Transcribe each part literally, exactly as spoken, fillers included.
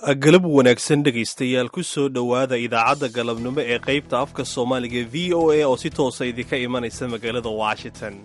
galab wanaagsan dhegaystayaal ku soo dhowaada idaacadda galabnimo ee qaybta afka soomaaliga v o a oo si toosa idinka imanaysa magaalada washington.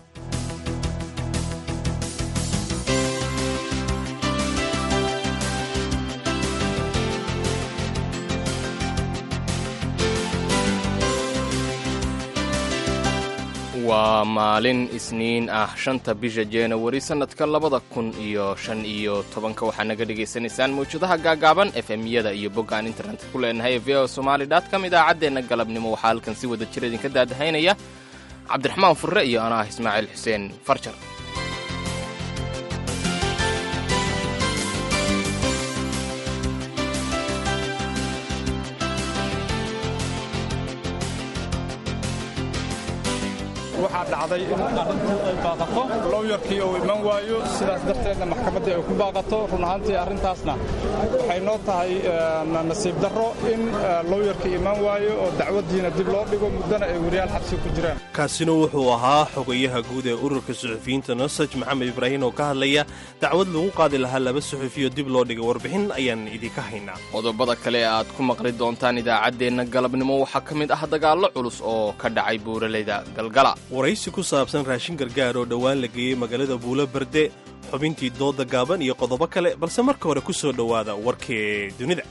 waa maalin isniin ah shanta bisha januari sannadka labada kun iyo shan iyo tobanka waxaa naga dhegaysanaysaan mawjadaha gaagaaban f m-yada iyo boggaan internetka ku leenahay v o somali dot com idaacaddeenna galabnimo waxaa halkan si wada jir idinka daadahaynaya cabdiraxmaan furre iyo anaa ismaaciil xuseen farjar. waxaa dhacday in arrintii ay baaqato lowyarkii uu iman waayo sidaas darteedna maxkamaddii ay ku baaqato run ahaantii arrintaasna waxay noo tahay nasiib darro in lowyarkii iman waayo oo dacwaddiina dib loo dhigo muddana ay weriyaal xabsi ku jiraan. kaasina wuxuu ahaa xogayaha guud ee ururka suxufiyiinta nosaj maxamed ibraahin oo ka hadlaya dacwad lagu qaadi lahaa laba suxufiyo dib loo dhigay warbixin ayaan idinka haynaa. qodobada kale aad ku maqli doontaan idaacaddeenna galabnimo waxaa ka mid ah dagaallo culus oo ka dhacay buuraleyda galgala, waraysi ku saabsan raashin gargaar oo dhowaan la geeyey magaalada buulo berde, xubintii dooda gaaban iyo qodobo kale, balse marka hore ku soo dhowaada warkii dunida.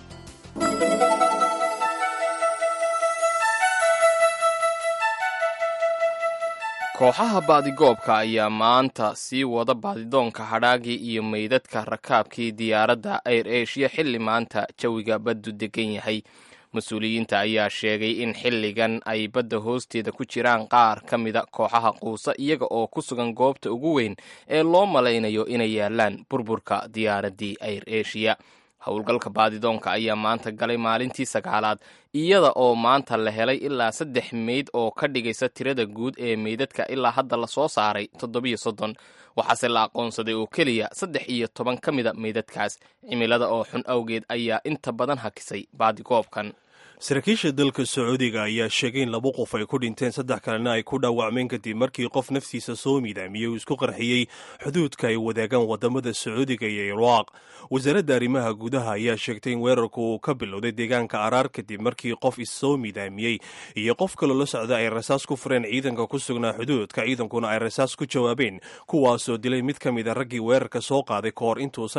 kooxaha baadigoobka ayaa maanta sii wada baadidoonka hadhaagii iyo meydadka rakaabkii diyaaradda air asia xilli maanta jawiga baddu degan yahay. mas-uuliyiinta ayaa sheegay in xilligan ay badda hoosteeda ku jiraan qaar ka mida kooxaha quusa iyaga oo ku sugan goobta ugu weyn ee loo malaynayo inay yaalaan burburka diyaaraddii air asia. howlgalka baadidoonka ayaa maanta galay maalintii sagaalaad iyada oo maanta la helay ilaa saddex meyd oo ka dhigaysa tirada guud ee meydadka ilaa hadda la soo saaray toddobiyo soddon waxaase la aqoonsaday oo keliya saddex iyo toban ka mida meydadkaas. cimilada oo xun awgeed ayaa inta badan hakisay baadigoobkan. saraakiisha dalka sacuudiga ayaa sheegay in laba qof ay ku dhinteen saddex kalena ay ku dhaawacmeen kadib markii qof naftiisa soo midaamiyey uu isku qarxiyey xuduudka ay wadaagaan wadamada sacuudiga iyo iraaq. wasaaradda arrimaha gudaha ayaa sheegtay in weerarku uu ka bilowday deegaanka araar kadib markii qof issoo midaamiyey iyo qof kaloo la socda ay rasaas ku fureen ciidanka ku sugnaa xuduudka, ciidankuna ay rasaas ku jawaabeen, kuwaasoo dilay mid ka mida raggii weerarka soo qaaday ka hor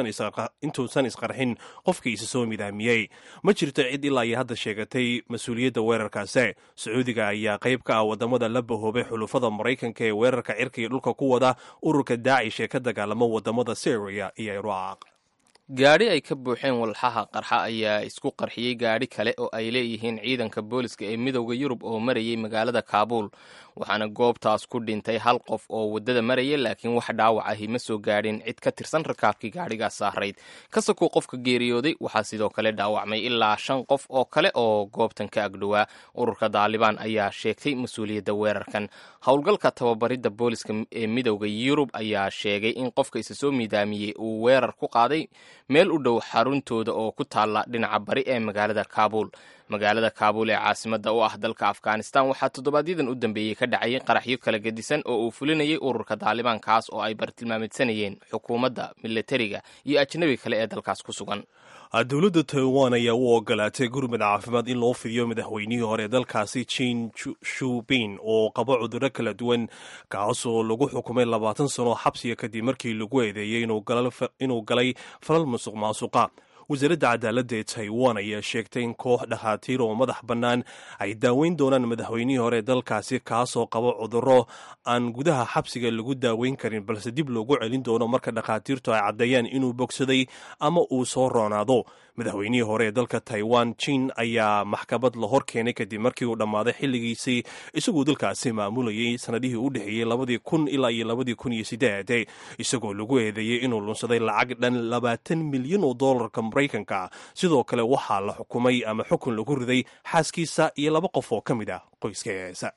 intuusan isqarxin qofkii isa soo midaamiyey. ma jirto cid ilaa iyo hadda sheegatay mas-uuliyadda weerarkaasi. sacuudiga ayaa qayb ka ah wadamada la bahoobay xulufada maraykanka ee weerarka cirka iyo dhulka ku wada ururka daacish ee ka dagaalama wadamada syria iyo iraaq. gaadhi ay ka buuxeen walxaha qarxa ayaa isku qarxiyey gaadhi kale oo ay leeyihiin ciidanka booliska ee midowda yurub oo marayay magaalada kaabuul, waxaana goobtaas ku dhintay hal qof oo waddada maraya, laakiin wax dhaawac ahi ma soo gaadhin cid ka tirsan rakaabkii gaadhigaas saarayd. kasakoo qofka geeriyooday waxaa sidoo kale dhaawacmay ilaa shan qof oo kale oo goobtan ka agdhowaa. ururka daalibaan ayaa sheegtay mas-uuliyadda weerarkan. howlgalka tababaridda booliska ee midowda yurub ayaa sheegay in qofka isa soo midaamiyey uu weerar ku qaaday meel u dhow xaruntooda oo ku taalla dhinaca bari ee magaalada kaabuul. magaalada kaabuul ee caasimadda u ah dalka afghanistan waxaa toddobaadyaddan u dambeeyey ka dhacayay qaraxyo kala gedisan oo uu fulinayay ururka daalibaan, kaas oo ay bartilmaamidsanayeen xukuumadda, milatariga iyo ajnabi kale ee dalkaas ku sugan. dowladda taiwan ayaa u ogolaatay gurmad caafimaad in loo fidiyo madaxweynihii hore dalkaasi jin shubin oo qaba cudurro kala duwan, kaasoo lagu xukumay labaatan sano xabsiga kadib markii lagu eedeeyey inuu galay falal musuq maasuqa. wasaaradda cadaaladda ee taiwan ayaa sheegtay in koox dhakhaatiir oo madax bannaan ay daaweyn doonaan madaxweynihii hore ee dalkaasi, kaasoo qaba cudurro aan gudaha xabsiga lagu daaweyn karin balse dib loogu celin doono marka dhakhaatiirtu ay caddeeyaan inuu bogsaday ama uu soo roonaado. madaxweynihii hore ee dalka taiwan jin ayaa maxkamad la hor keenay kadib markii uu dhammaaday xilligiisii isagoo dalkaasi maamulayay sanadihii u dhexeeyey labadii kun ilaa iyo labadii kun iyo siddeed, isagoo lagu eedeeyey inuu lunsaday lacag dhan labaatan milyan oo doolarka maraykanka. sidoo kale waxaa la xukumay ama xukun lagu riday xaaskiisa iyo laba qof oo ka mid ah qoyskiisa.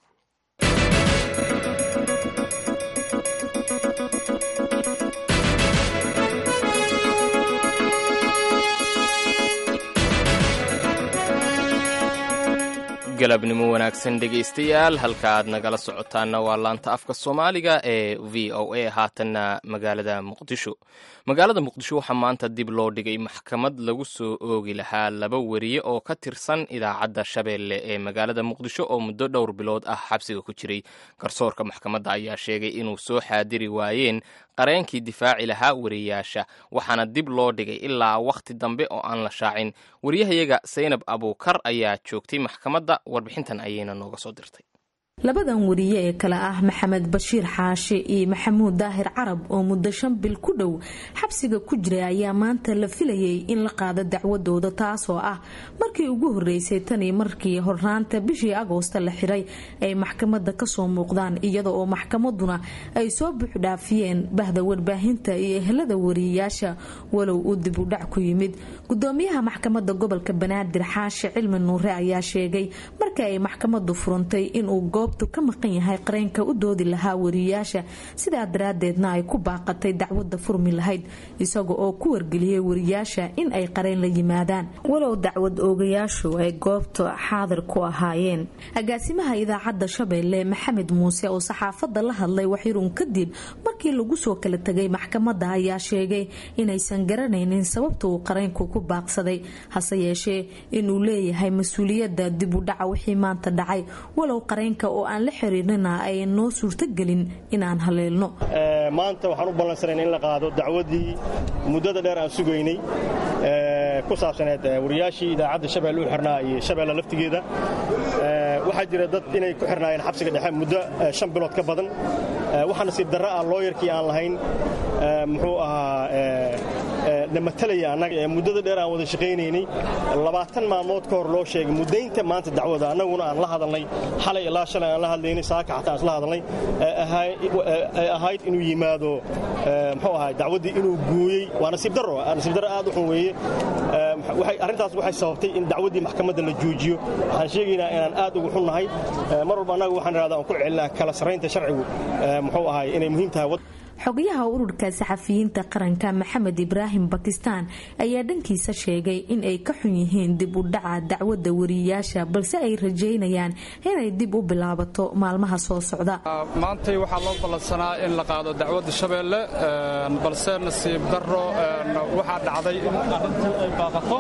galabnimo wanaagsan dhegaystayaal halka aad nagala socotaana waa laanta afka soomaaliga ee v o a haatanna magaalada muqdisho magaalada muqdisho waxaa maanta dib loo dhigay maxkamad lagu soo oogi lahaa laba weriye oo ka tirsan idaacadda shabeelle ee magaalada muqdisho oo muddo dhowr bilood ah xabsiga ku jiray garsoorka maxkamadda ayaa sheegay inuu soo xaadiri waayeen qareenkii difaaci lahaa weriyaasha waxaana dib loo dhigay ilaa wakhti dambe oo aan la shaacin weriyahayaga saynab abuukar ayaa joogtay maxkamadda warbixintan ayayna nooga soo dirtay labadan wariye ee kale ah maxamed bashiir xaashi iyo maxamuud daahir carab oo muddo shan bil ku dhow xabsiga ku jiray ayaa maanta la filayay in la qaado dacwadooda taasoo ah markii ugu horeysay tanii markii hornaanta bishii agoosta la xiray ay maxkamadda kasoo muuqdaan iyada oo maxkamaduna ay soo buuxdhaafiyeen bahda warbaahinta iyo ehelada wariyayaasha walow uu dib u dhac ku yimid gudoomiyaha maxkamadda gobolka banaadir xaashi cilmi nuure ayaa sheegay markii ay maxkamaddu furantay inuu goobtu ka maqan yahay qareenka u doodi lahaa wariyayaasha sidaa daraadeedna ay ku baaqatay dacwadda furmi lahayd isaga oo ku wargeliyay wariyayaasha in ay qareen la yimaadaan walow dacwad oogayaashu ay goobta xaadir ku ahaayeen agaasimaha idaacadda shabeelle maxamed muuse oo saxaafadda la hadlay waxyarun kadib markii lagu soo kala tegay maxkamadda ayaa sheegay inaysan garanaynin sababta uu qareenku ku baaqsaday hase yeeshee inuu leeyahay mas-uuliyadda dib u dhaca wixii maanta dhacay walow qareenka oo aan la xiriirnana ay noo suurtagelin inaan haleelno maanta waxaan u ballansanayna in la qaado dacwadii muddada dheer aan sugaynay ku saabsaneed wariyaashii idaacadda shabeelle u xirnaa iyo shabeelle laftigeeda waxaa jira dad inay ku xirnaayeen xabsiga dhexe muddo shan bilood ka badan waxaa nasiib darro ah looyarkii aan lahayn muxuu ahaa na matalaya annaga ee muddada dheer aan wada shaqaynaynay labaatan maalmood ka hor loo sheegay muddaynta maanta dacwada annaguna aan la hadalnay xalay ilaa shalay aan la hadlaynay saaka xataa aan isla hadalnay ay ahayd inuu yimaado muxuu ahaa dacwaddii inuu gooyey waa nasiib darro nasiib darro aad u xun weeye arrintaas waxay sababtay in dacwaddii maxkamadda la joojiyo waxaan sheegaynaa inaan aad ugu xunnahay mar walba annaga waxaan idhahdaa aan ku celinaa kala sarraynta sharcigu muxuu ahay inay muhiim tahay xogayaha ururka saxafiyiinta qaranka maxamed ibraahim bakistaan ayaa dhankiisa sheegay in ay ka xun yihiin dib u dhaca dacwadda wariyayaasha balse ay rajaynayaan inay dib u bilaabato maalmaha soo socda maantay waxaa loo ballansanaa in la qaado dacwadda shabeelle balse nasiib darro waxaa dhacday in arrintii ay baaqato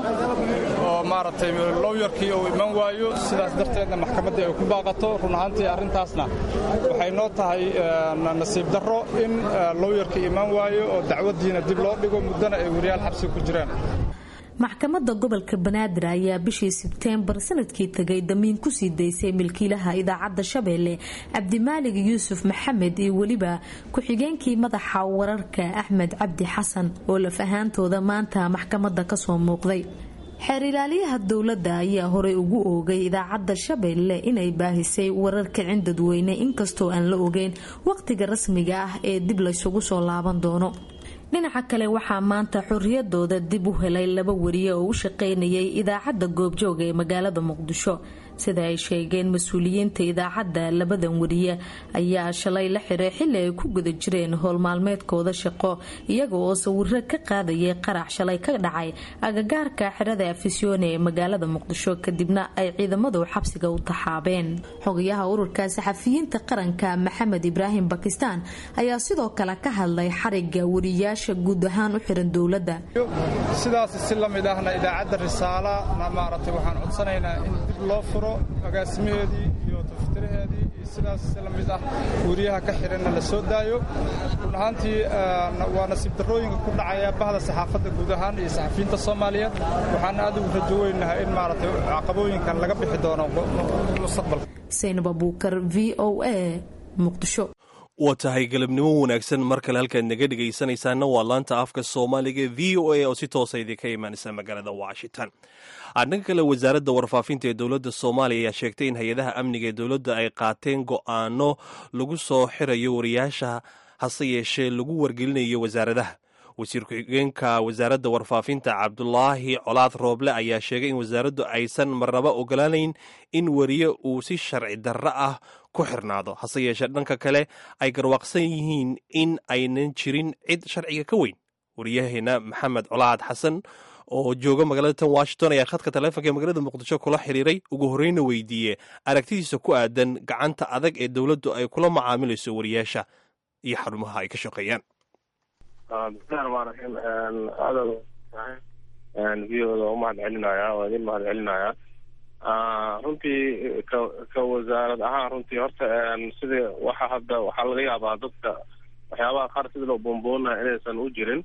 oo maaragtay lowyarkii uu iman waayo sidaas darteedna maxkamaddii ay ku baaqato run ahaantii arrintaasna waxay noo tahay nasiib darro in lowyarka imaan waayo oo dacwadiina dib loo dhigo muddana ay wariyaal xabsi ku jiraan maxkamadda gobolka banaadir ayaa bishii sebteembar sanadkii tagay damiin kusii daysay milkiilaha idaacadda shabeelle cabdimaalig yuusuf maxamed iyo weliba ku-xigeenkii madaxa wararka axmed cabdi xasan oo laf ahaantooda maanta maxkamadda kasoo muuqday xeer ilaaliyaha dowladda ayaa horey ugu oogay idaacadda shabeelle inay baahisay warar kicin dadweyne inkastoo aan la ogeyn waqtiga rasmiga ah ee dib laysugu soo laaban doono dhinaca kale waxaa maanta xorriyadooda dib u helay laba wariye oo u shaqaynayay idaacadda goobjooga ee magaalada muqdisho sida ay sheegeen mas-uuliyiinta idaacadda labadan wariye ayaa shalay la xiray xilli ay ku guda jireen howlmaalmeedkooda shaqo iyaga oo sawiro ka qaadayay qarax shalay ka dhacay agagaarka xirada afisyoone ee magaalada muqdisho kadibna ay ciidamadu xabsiga u taxaabeen xogayaha ururka saxafiyiinta qaranka maxamed ibraahim bakistaan ayaa sidoo kale ka hadlay xariga wariyaasha guud ahaan u xiran dowladda sidaas si la mid ahna idaacadda risaala maaragtay waxaan codsanaynaa in dib loo furo agaasimaheedii iyo taftiraheedii iyo sidaas la mid ah wariyaha ka xiranna la soo daayo run ahaantii waa nasiib darrooyinka ku dhacaya bahda saxaafadda guud ahaan iyo saxafiyiinta soomaaliyeed waxaan aad ugu rajo weynahay in maaragtay caqabooyinkan laga bixi doono mustaqbalka saynab abuukar v o a muqdisho waa tahay galabnimo wanaagsan mar kale halkaad naga dhegaysanaysaana waa laanta afka soomaaliga v o a oo si toosa idinka imaanaysa magaalada washington dhanka kale wasaaradda warfaafinta ee dowladda soomaaliya ayaa sheegtay in hay-adaha amniga ee dowladda ay qaateen go-aano lagu soo xirayo wariyaasha hase yeeshee lagu wargelinayo wasaaradaha wasiir ku-xigeenka wasaaradda warfaafinta cabdulaahi colaad rooble ayaa sheegay in wasaaraddu aysan marnaba ogolaanayn in wariye uu si sharci darro ah ku xirnaado hase yeeshee dhanka kale ay garwaaqsan yihiin in aynan jirin cid sharciga ka weyn wariyaheena maxamed colaad xasan oo jooga magaalada tan washington ayaa khadka taleefonka ee magaalada muqdisho kula xiriiray ugu horreyna weydiiyey aragtidiisa ku aadan gacanta adag ee dowladdu ay kula macaamilayso wariyaasha iyo xarumaha ay ka shaqeeyaan. v o da u mahad celinayaa waa idin mahad celinayaa runtii ka ka wasaarad ahaan runtii horta sidii waxa hadda waxaa laga yaabaa dadka waxyaabaha qaar sidii loo boonboonaa inaysan u jirin.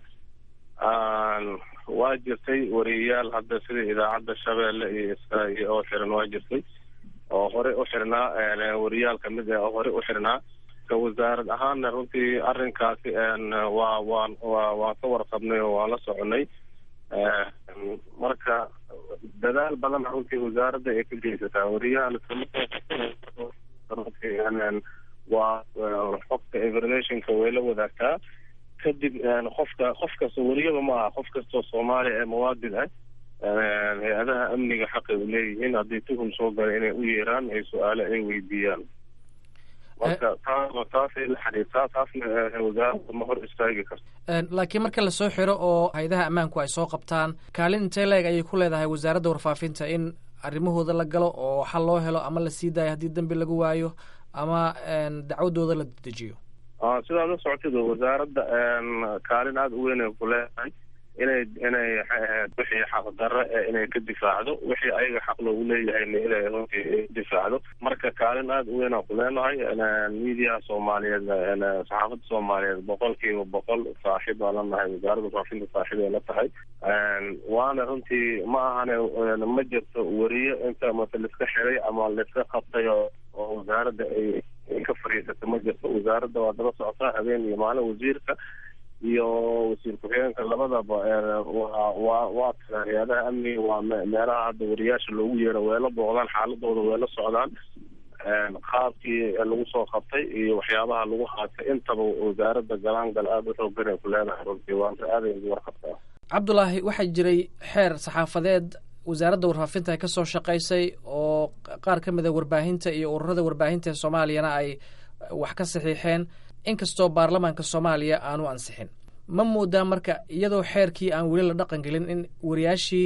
waa jirtay wariyayaal hadda sida idaacadda Shabeelle iyo Israa'iil oo xiran waa jirtay oo hore u xirnaa wariyaal kamid ah oo hore u xirnaa ka wasaarad ahaanna runtii arrinkaasi waa waa waa waa ka warqabnay oo waa la soconay. marka dadaal badan runtii wasaaradda ay ka geysataa wariyaha waa xogta informationka way la wadaagtaa kadib qofka qof kasta wariyaba ma aha qof kastoo Soomaali ee muwaadin ah hay-adaha amniga xaqay u leeyihiin haddii tuhum soo gala inay u yeeraan ay su-aale ay weydiiyaan. marka taasay la xiriirtaa taasna wasaaradda ma hor istaagi karto. laakiin marka lasoo xiro oo hay-adaha ammaanku ay soo qabtaan kaalin intee leeg ayay ku leedahay wasaaradda warfaafinta in arrimahooda la galo oo xal loo helo ama la sii daayo haddii dambi lagu waayo ama dacwadooda la dedejiyo? sidaa la socotid wasaaradda kaalin aada u weyn ay ku leedahay inay inay wixii xaqdarre inay ka difaacdo wixii ayaga xaq loogu leeyahayna inay runtii difaacdo. marka kaalin aada u weyn aan ku leenahay miidiyaha Soomaaliyeed saxaafadda Soomaaliyeed boqolkiiba boqol saaxiib aan la nahay wasaaradda warfaafinta saaxiib ay la tahay. waana runtii ma ahane ma jirto wariye inta mase laiska xiray ama laiska qabtay oo wasaaradda ay ka fariisata ma jirto. wasaaradda waa daba socotaa habeen iyo maalin wasiirka iyo wasiir ku-xigeenka labadaba waa waa waa hay-adaha amniga waa meelaha hadda wariyaasha loogu yeero way la booqdaan xaaladooda way la socdaan qaabkii lagu soo qabtay iyo waxyaabaha lagu haatay intaba wasaaradda galaangal aada u xoogan ay ku leedahay runtii waanta aaday ugu warqabtaa. cabdulaahi waxaa jiray xeer saxaafadeed wasaaradda warfaafinta ay ka soo shaqaysay oo qaar ka mid a warbaahinta iyo ururada warbaahinta ee soomaaliyana ay wax ka saxiixeen inkastoo baarlamaanka Soomaaliya aanu ansixin. ma moodaa marka iyadoo xeerkii aan weli la dhaqan gelin in wariyaashii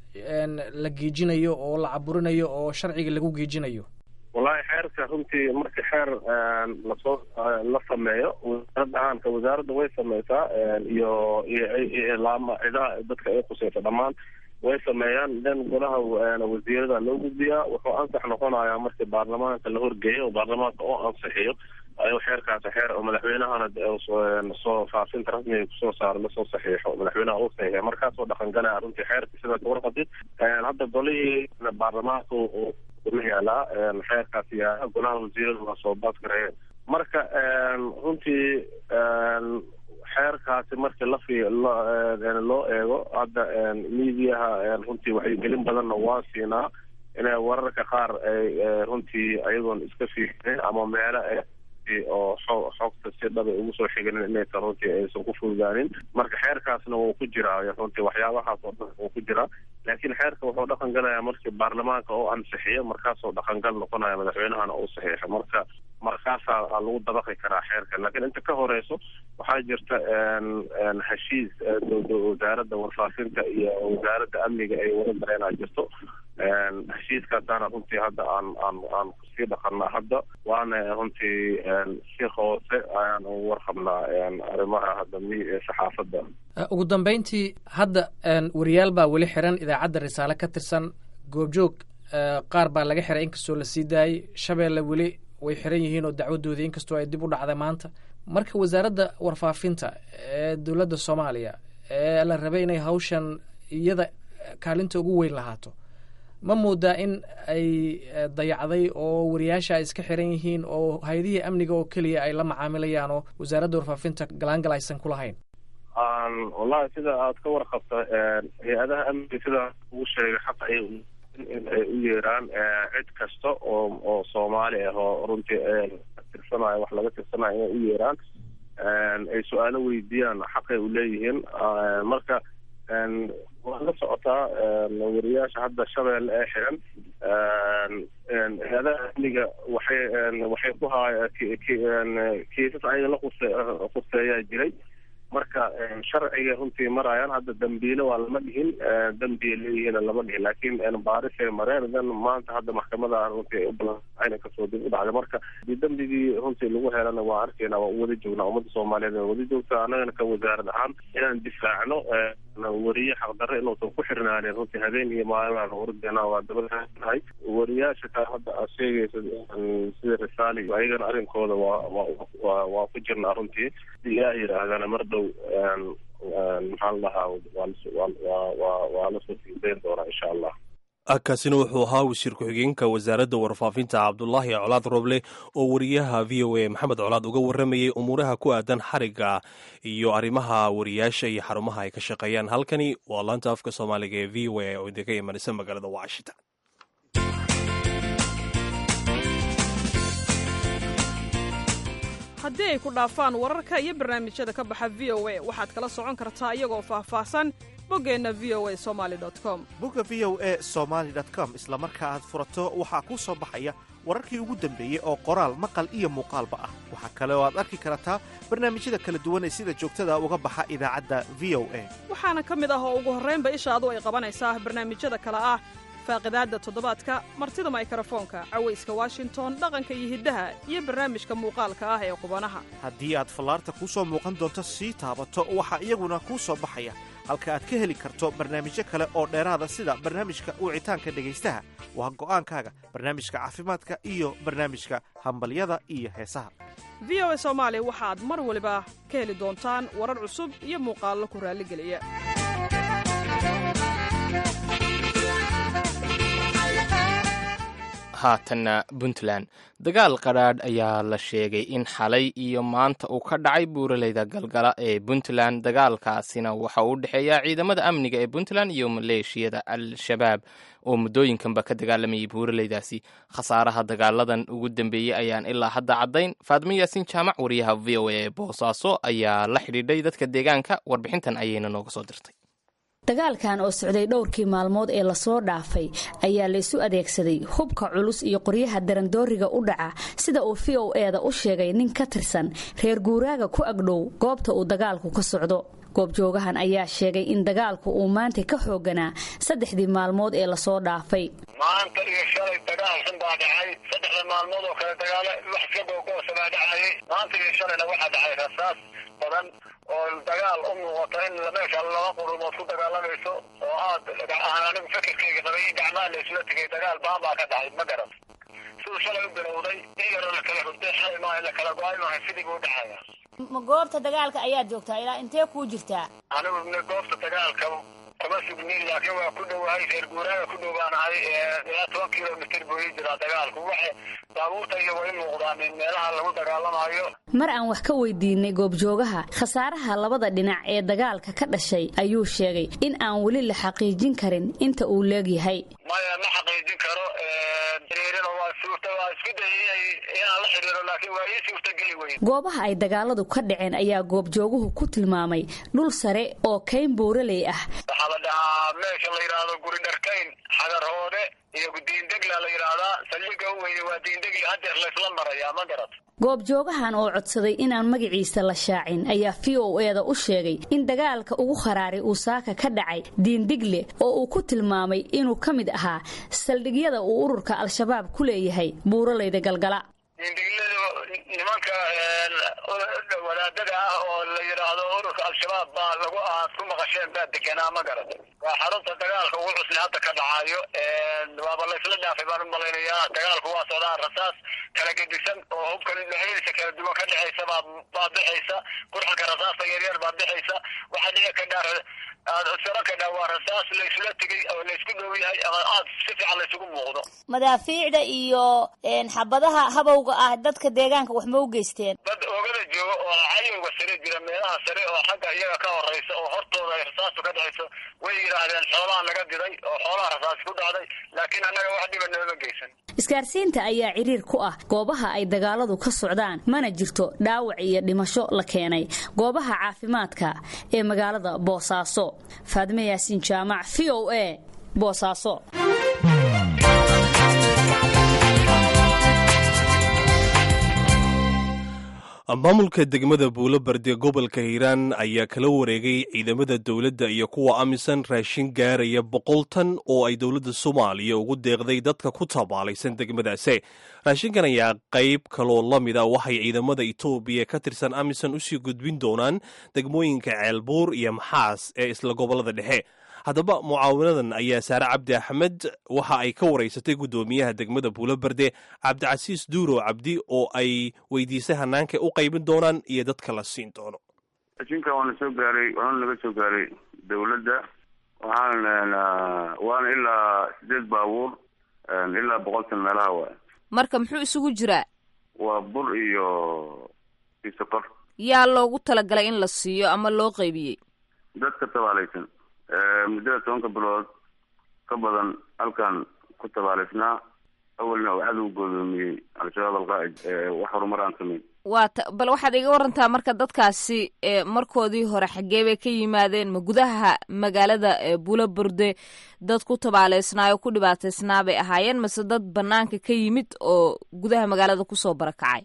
la geejinayo oo la caburinayo oo sharciga lagu geejinayo? wallahi xeerka runtii marka xeer lasoo la sameeyo wasaaradda ahaanka wasaaradda way sameysaa iyo iyo laama cidaha dadka ay khusayso dhammaan way sameeyaan dan golaha wasiirada loo gudbiyaa wuxuu ansax noqonayaa markii baarlamaanka la horgeeyo oo baarlamaanka oo ansixiyo ayuu xeerkaasi xeer oo madaxweynahana soo faafinta rasmiga kusoo saaro lasoo saxiixo madaxweynaha uu saxiixay markaasoo dhaqan galaya runtii xeerkii sidaa ka warqabtid. hadda golihii baarlamaanka ula yaalaa xeerkaasi yaala golaha wasiirada waa soo baas gareeyeen. marka runtii xeerkaasi markii la fi loo eego hadda miidiyaha runtii waxaygelin badanna waa siinaa inay wararka qaar ay runtii ayagoon iska fiirin ama meelo oo xogta si dhaba ugu soo xigin inaysan runtii aysan ku fududaanin. marka xeerkaasna wuu ku jiraa runtii waxyaabahaas oo dhan wuu ku jiraa laakiin xeerka wuxuu dhaqan galayaa markii baarlamaanka oo ansixiyo markaasoo dhaqangal noqonaya madaxweynahana uu saxiixo. marka markaasaa lagu dabaqi karaa xeerka laakiin inta ka horeyso waxaa jirta heshiis wasaaradda warfaafinta iyo wasaaradda amniga ay wada dareenaa jirto. heshiiskaasaana runtii hadda aan aan aan kusii dhaqanaa hadda waana runtii si hoose ayaan ugu warqabnaa arrimaha hadda saxaafadda. ugu dambeyntii hadda wariyaal baa weli xiran idaacadda Risaale ka tirsan goobjoog qaar baa laga xiray inkastoo la sii daayay. Shabeelle weli way xiran yihiin oo dacwadoodii inkastoo ay dib u dhacday maanta. marka wasaaradda warfaafinta ee dowladda Soomaaliya ee la rabay inay hawshan iyada kaalinta ugu weyn lahaato ma moodaa in ay dayacday oo wariyaasha ay iska xiran yihiin oo hay-adihii amniga oo keliya ay la macaamilayaan oo wasaaradda warfaafinta galaangal aysan ku lahayn? wallahi sida aad ka warqabta hay-adaha amniga sida ugu sheegay xaq ay in ay u yeeraan cid kasta oo oo Soomaali ah oo runtii tirsanayo wax laga tirsanayo inay u yeeraan ay su-aalo weydiiyaan xaqay u leeyihiin. marka waa la socotaa wariyaasha hadda Shabeelle ee xiran hay-adaha amniga waxay waxay ku haaya kiisas ayaga la khuseeyaa jiray marka sharciga runtii marayaan hadda dambiile waa lama dhihin dambiye leeyihiin lama dhihin laakiin baarisay mareen dan maanta hadda maxkamada runtii ay u balanayna kasoo dib u dhacday marka hadii dambigii runtii lagu helana waa arkeyna waa u wada joognaa ummadda soomaaliyeed waa wada joogta annagana ka wasaarad ahaan inaan difaacno wariye xaqdarre inuusan ku xirnaanin runtii habeen iyo maalin aan urdeena waa dabanahay wariyaasha kaa hadda aad sheegaysa sida risaali ayagana arrinkooda waa waa waa ku jirnaa runtii ilaa yidhaahdana mar dhow maxaa la dhahaa waa la soo fiideyn doonaa insha allah. kaasina wuxuu ahaa wasiir ku-xigeenka wasaaradda warfaafinta cabdulaahi colaad roble oo wariyaha v o a maxamed colaad uga warramayay umuuraha ku aadan xarigga iyo arrimaha wariyaasha iyo xarumaha ay ka shaqeeyaan. halkani waa laanta afka soomaaliga ee v o a oo idinka imanaysa magaalada washington. haddii ay ku dhaafaan wararka iyo barnaamijyada ka baxa v o a waxaad kala socon kartaa iyagoo faahfaahsan boggeenna v o a somaali dot com. bogga v o a somaali dot com isla marka aad furato waxaa kuu soo baxaya wararkii ugu dambeeyey oo qoraal maqal iyo muuqaalba ah. waxaa kale oo aad arki kartaa barnaamijyada kala duwan ee sida joogtada uga baxa idaacadda v o a. waxaana ka mid ah oo ugu horraynba ishaadu ay qabanaysaa barnaamijyada kale ah faaqidaadda toddobaadka, martida maykarafoonka, cawayska washington, dhaqanka iyo hiddaha iyo barnaamijka muuqaalka ah ee qubanaha. haddii aad fallaarta kuu soo muuqan doonto sii taabato waxaa iyaguna kuu soo baxaya halka aad ka heli karto barnaamijyo kale oo dheeraada sida barnaamijka wicitaanka dhegaystaha waa go'aankaaga, barnaamijka caafimaadka iyo barnaamijka hambalyada iyo heesaha. v o a soomaali waxaad mar waliba ka heli doontaan warar cusub iyo muuqaallo ku raalligeliya. haatanna puntland dagaal qadhaadh ayaa la sheegay in xalay iyo maanta uu ka dhacay buuraleyda galgala ee puntland. dagaalkaasina waxa uu u dhexeeya ciidamada amniga ee puntland iyo maleeshiyada al-shabaab oo muddooyinkanba ka dagaalamayay buuraleydaasi. khasaaraha dagaaladan ugu dambeeyey ayaan ilaa hadda caddayn. faadmo yaasiin jaamac wariyaha v o a ee boosaaso ayaa la xidhiidhay dadka deegaanka. warbixintan ayayna nooga soo dirtay. dagaalkan oo socday dhowrkii maalmood ee lasoo dhaafay ayaa laysu adeegsaday hubka culus iyo qoryaha darandooriga u dhaca sida uu v o e da u sheegay nin ka tirsan reer guuraaga ku agdhow goobta uu dagaalku ka socdo. goobjoogahan ayaa sheegay in dagaalku uu maanta ka xooganaa saddexdii maalmood ee lasoo dhaafay. maanta iyo shalay dagaal xun baa dhacay. saddexda maalmood oo kale dagaalo wax iska googoosa baa dhacayay. maanta iyo shalayna waxaa dhacay rasaas badan oo dagaal u muuqata in meesha laba qurumood ku dagaalamayso oo aad aan anigu fikirkayga qabay in gacmaha la isula tegay dagaal baan baa ka dhacay ma garan siduu shalay u bilowday in yaroo la kala hurtay xalay maaha la kala go-ay maaha sidii buu dhacaya. ma goobta dagaalka ayaad joogtaa ilaa intee kuu jirtaa? anigu goobta dagaalka kuma sugnin laakiin waa ku dhowahay reer guuraaga ku dhowaanahay ilaa toban kilomitr buu ii jiraa dagaalku. waxa baabuurta iyo way muuqdaan in meelaha lagu dagaalamayo. mar aan wax ka weydiinay goobjoogaha khasaaraha labada dhinac ee dagaalka ka dhashay ayuu sheegay in aan weli la xaqiijin karin inta uu leegyahay. maya ma xaqiijin karo. xiriirina waa suurta waa isku dayay inaan la xiriiro laakiin waa ii suurtageli weyey. goobaha ay dagaaladu ka dhaceen ayaa goobjooguhu ku tilmaamay dhul sare oo kayn buuraley ah. waxaa la dhahaa meesha la yidhaahdo guri dharkayn xagarhoode iyo diindegla la yidhaahdaa saldhiga u weyne waa diindegli hadeer laysla marayaa ma garat. goobjoogahan oo codsaday inaan magaciisa la shaacin ayaa v o e da u sheegay in dagaalka ugu kharaaray uu saaka ka dhacay diindigle oo uu ku tilmaamay inuu ka mid ahaa saldhigyada uu ururka al-shabaab ku leeyahay buuraleyda galgala. diindigladu nimanka wadaadada ah oo la yidhaahdo ururka al-shabaab baa lagu aad ku maqasheen baa deganaa ma garat. waa xarunta dagaalka ugu cusli hadda ka dhacayo. waaba laysla dhaafay baan u malaynayaa. dagaalku waa socdaa rasaas kala gedisan oo hubka dhinacyadiisa kala duwan ka dhexaysa baa bixaysa. qurxanka rasaasta yaryar baa bixaysa. waxaa dhici kadhaa saro kadhaa waa rasaas laysula tegay oo laysku dhow yahay ama aad si fiican laysugu muuqdo. madaafiicda iyo xabadaha habowga ah dadka deegaanka wax ma u geysteen? dad oogada jooga oo cayowga sare jira meelaha sare oo xagga iyaga ka horeysa oo hortooda ay rasaastu ka dhexayso way yidhaahdeen xoolaha naga diray oo xoolaha rasaas ku dhacday laakiin annaga wax dhiba nooma geysan. isgaarsiinta ayaa ciriir ku ah goobaha ay dagaaladu ka socdaan mana jirto dhaawac iyo dhimasho la keenay goobaha caafimaadka ee magaalada boosaaso. faadmo yaasiin jaamac v o a boosaaso. maamulka degmada buulobarde gobolka hiiraan ayaa kala wareegay ciidamada dowladda iyo kuwa amisan raashin gaaraya boqol tan oo ay dowladda soomaaliya ugu deeqday dadka ku tabaalaysan degmadaasi. raashinkan ayaa qayb kaloo la mid a waxay ciidamada etoobiya ka tirsan amisan usii gudbin doonaan degmooyinka ceelbuur iyo maxaas ee isla gobolada dhexe. haddaba mucaawinadan ayaa saare cabdi axmed waxa ay ka waraysatay guddoomiyaha degmada buulobarde cabdicasiis duuro cabdi oo ay weydiisay hanaanka u qaybin doonaan iyo dadka la siin doono. raashinkan waana soo gaaray waana naga soo gaaray dowladda waxaana waana ilaa sideed baabuur ilaa boqoltan meelaha waay. marka muxuu isugu jiraa? waa bur iyo iyo sokor. yaa loogu talagalay in la siiyo ama loo qaybiyey? dadka tabaalaysan muddada tobanka bilood ka badan halkan ku tabaalaysnaa awalna oo cadow goodoomiyey al-shabaab alqaa'id wax horumar aan samayn. waa ta bal waxaad iga warantaa marka dadkaasi markoodii hore xaggee bay ka yimaadeen? ma gudaha magaalada buulobarde dad ku tabaalaysnaayo ku dhibaataysnaa bay ahaayeen mase dad banaanka ka yimid oo gudaha magaalada kusoo barakacay?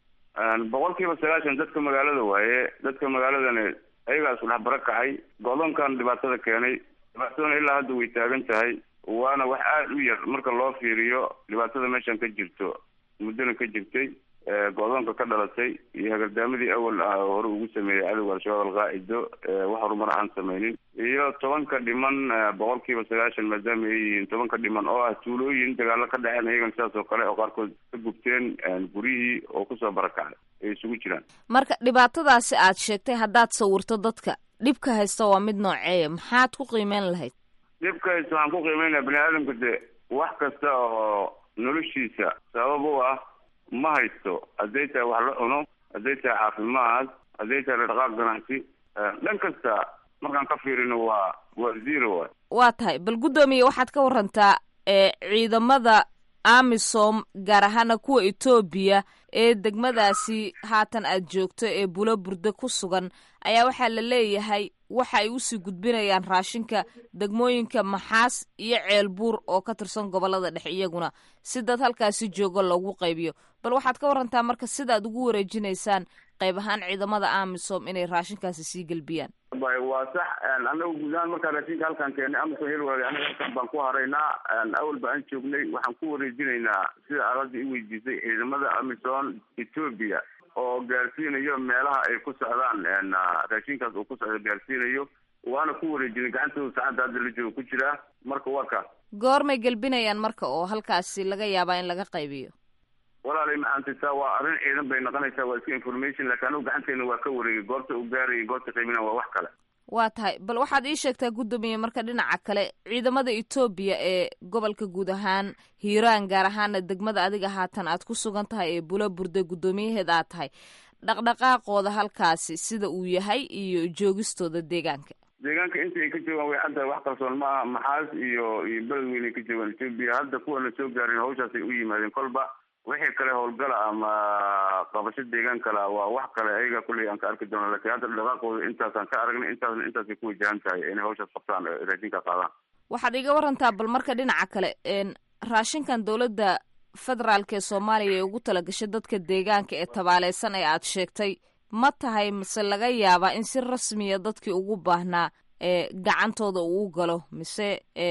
boqol kiiba sagaashan dadka magaalada waaye. dadka magaaladana ayagaa isku dhex barakacay. godoonkan dhibaatada keenay dhibaatadana ilaa hadda way taagan tahay waana wax aada u yar marka loo fiiriyo dhibaatada meeshan ka jirto muddana ka jirtay godoonka ka dhalatay iyo hagardaamadii awal hore ugu sameeyey cadowga al-shabaab alqaa'ido wax horumar aan samaynin iyo tobanka dhiman boqol kiiba sagaashan maadaama ay yihiin tobanka dhiman oo ah tuulooyin dagaalo ka dhaceen ayagan sidaas oo kale oo qaarkood ka gubteen guryihii oo kusoo barakacay ay isugu jiraan. marka dhibaatadaasi aad sheegtay haddaad sawirto dadka dhibka haysta waa mid nooceeya maxaad ku qiimeyn lahayd? dhibka haysta waxaan ku qiimeynaa bani aadamka de wax kasta oo noloshiisa sabab u ah ma haysto. hadday tahay wax la cuno, hadday tahay caafimaad, hadday tahay dhaqaaq ganacsi, dhan kasta markaan ka fiirino waa waa zero waay. waa tahay bal guddoomiye waxaad ka warantaa ciidamada amisom gaar ahaana kuwa etoobiya ee degmadaasi haatan aad joogto ee buulobarde ku sugan ayaa waxaa la leeyahay waxa ay usii gudbinayaan raashinka degmooyinka maxaas iyo ceelbuur oo ka tirsan gobolada dhexe iyaguna si dad halkaasi joogo loogu qaybiyo. bal waxaad ka warantaa marka sidaad ugu wareejinaysaan qayb ahaan ciidamada amisom inay raashinkaasi sii gelbiyaan? waa sax. anagu guud ahaan markaa raashinka halkaan keenay amisom helwaaga anaga halkaan baan ku haraynaa. awal ba aan joognay waxaan ku wareejinaynaa sida aaladda i weydiisay ciidamada amisom etoobiya oo gaarsiinayo meelaha ay ku socdaan raashinkaas uu ku socdo gaarsiinayo waana ku wareejinay gacantooda saacadda hadda la joogo ku jiraa. marka waa ka goormay gelbinayaan marka oo halkaasi laga yaabaa in laga qaybiyo? walaalay maxaantisaa waa arrin ciidan bay noqonaysaa waa iska information laakiin anugu gacanteena waa ka wareegay goorta u gaarayay goorta qaybina waa wax kale. waa tahay bal waxaad ii sheegtaa guddoomiye marka dhinaca kale ciidamada etoobiya ee gobolka guud ahaan hiiraan gaar ahaana degmada adiga haatan aad ku sugan tahay ee buulobarde guddoomiyaheeda aad tahay dhaqdhaqaaqooda halkaasi sida uu yahay iyo joogistooda deegaanka? deegaanka inta ay ka joogaan way caddahay wax kalsoon ma aha. maxaas iyo iyo beledweyne ay ka joogaan etoobiya. hadda kuwana soo gaarin hawshaasay u yimaadeen. kolba wixii kale howlgala ama qabasho deegaan kala waa wax kale ayaga kulley aan ka arki doono laakiin hadda dhaqaaqooda intaasaan ka aragnay intaasna intaasay ku wajahan tahay inay hawshaas qabtaan raashinka qaadaan. waxaad iga warantaa bal marka dhinaca kale raashinkan dowladda federaalk ee soomaaliya ee ugu talagashay dadka deegaanka ee tabaaleysan ee aad sheegtay ma tahay mise laga yaabaa in si rasmiya dadkii ugu baahnaa ee gacantooda uu galo mise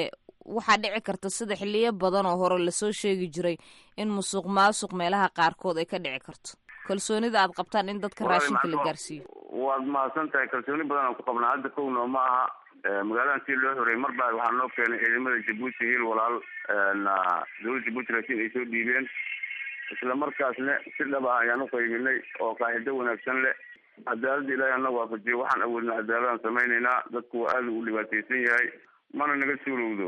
waxaa dhici karta sida xiliyo badan oo hore lasoo sheegi jiray in musuq maasuq meelaha qaarkood ay ka dhici karto? kalsoonida aad qabtaan in dadka raashinka la gaarsiiyo? waad mahadsan tahay. kalsooni badan aan ku qabnaa. hadda kowno ma aha magaaladan si loo horey mar baa waxaa noo keenay ciidamada jabuuti hiil walaal dowladda jabuuti raashin ay soo dhiibeen isla markaasna si dhab ah ayaan uqaybinay oo qaacido wanaagsan leh. cadaaladda ilaahay ana waafajiyo waxaan awoodna cadaaladaan samaynaynaa. dadku waa aada u dhibaataysan yahay mana naga suurowdo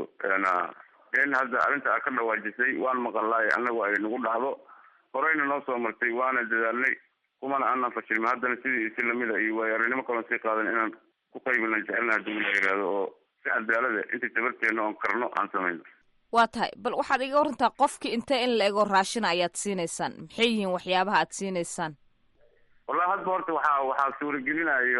in hadda arrinta a ka dhawaajisay waan maqalay annagu ay nagu dhacdo horeyna noo soo martay waana dadaalnay kumana aanan fashilmin. haddana sidii si lamida iyo waayo arrinimo kaloon sii qaadan inaan ku qaybina jecelna hadii la yidhaahdo oo si cadaalada inta tabarteena oon karno aan samayno. waa tahay bal waxaad iga warantaa qofkii intee in la ego raashina ayaad siinaysaan? maxay yihiin waxyaabaha aad siinaysaan? wallahi hadba horta waxaa waxaa suuragelinayo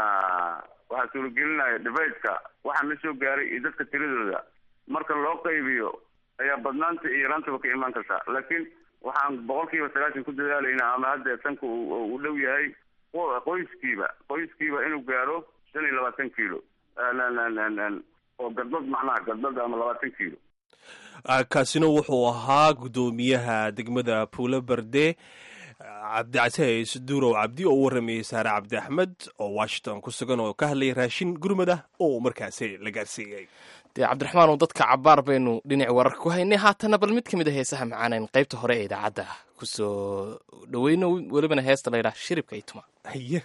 waxaa suuragelinayo dhibayska waxaa na soo gaaray iyo dadka tiradooda marka loo qaybiyo ayaa badnaanta iyo yaraantaba ka imaan kartaa. laakiin waxaan boqolkiiba sagaashan ku dadaalaynaa ama hadda tanka uu dhow yahay qoyskiiba qoyskiiba inuu gaaro shan iyo labaatan kiilo oo gadbad macnaha gadbad ama labaatan kiilo. kaasina wuxuu ahaa guddoomiyaha degmada Puulo Berde cabdicasiis duurow cabdi oo u waramayay saare cabdi axmed oo washington ku sugan oo ka hadlayay raashin gurmad ah oo markaasi la gaarsiiyey. dee cabdiraxmaan oo dadka cabaar baynu dhinac wararka ku haynay haatana bal mid ka mid a heesaha macaanayn qaybta hore ee idaacadda kusoo dhaweyno welibana heesta la yidhaha shiribka ituma. haye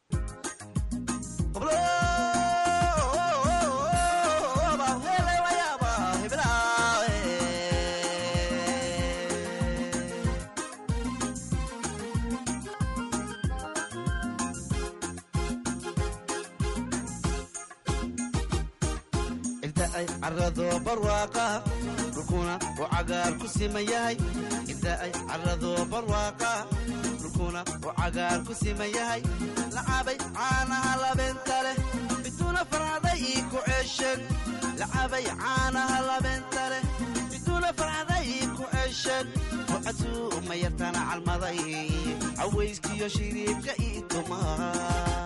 carrado barwaaqa dhulkuna uu cagaar ku siman yahay inta ay carrado barwaaqa dhulkuna uu cagaar ku siman yahay lacabay caanaha labeenta leh biduuna farcaday ii ku ceeshan lacabay caanaha labeenta leh biduuna farcaday ii ku ceeshan wacasuu uma yartana calmaday cawayskiyo shiriibka ii tumaa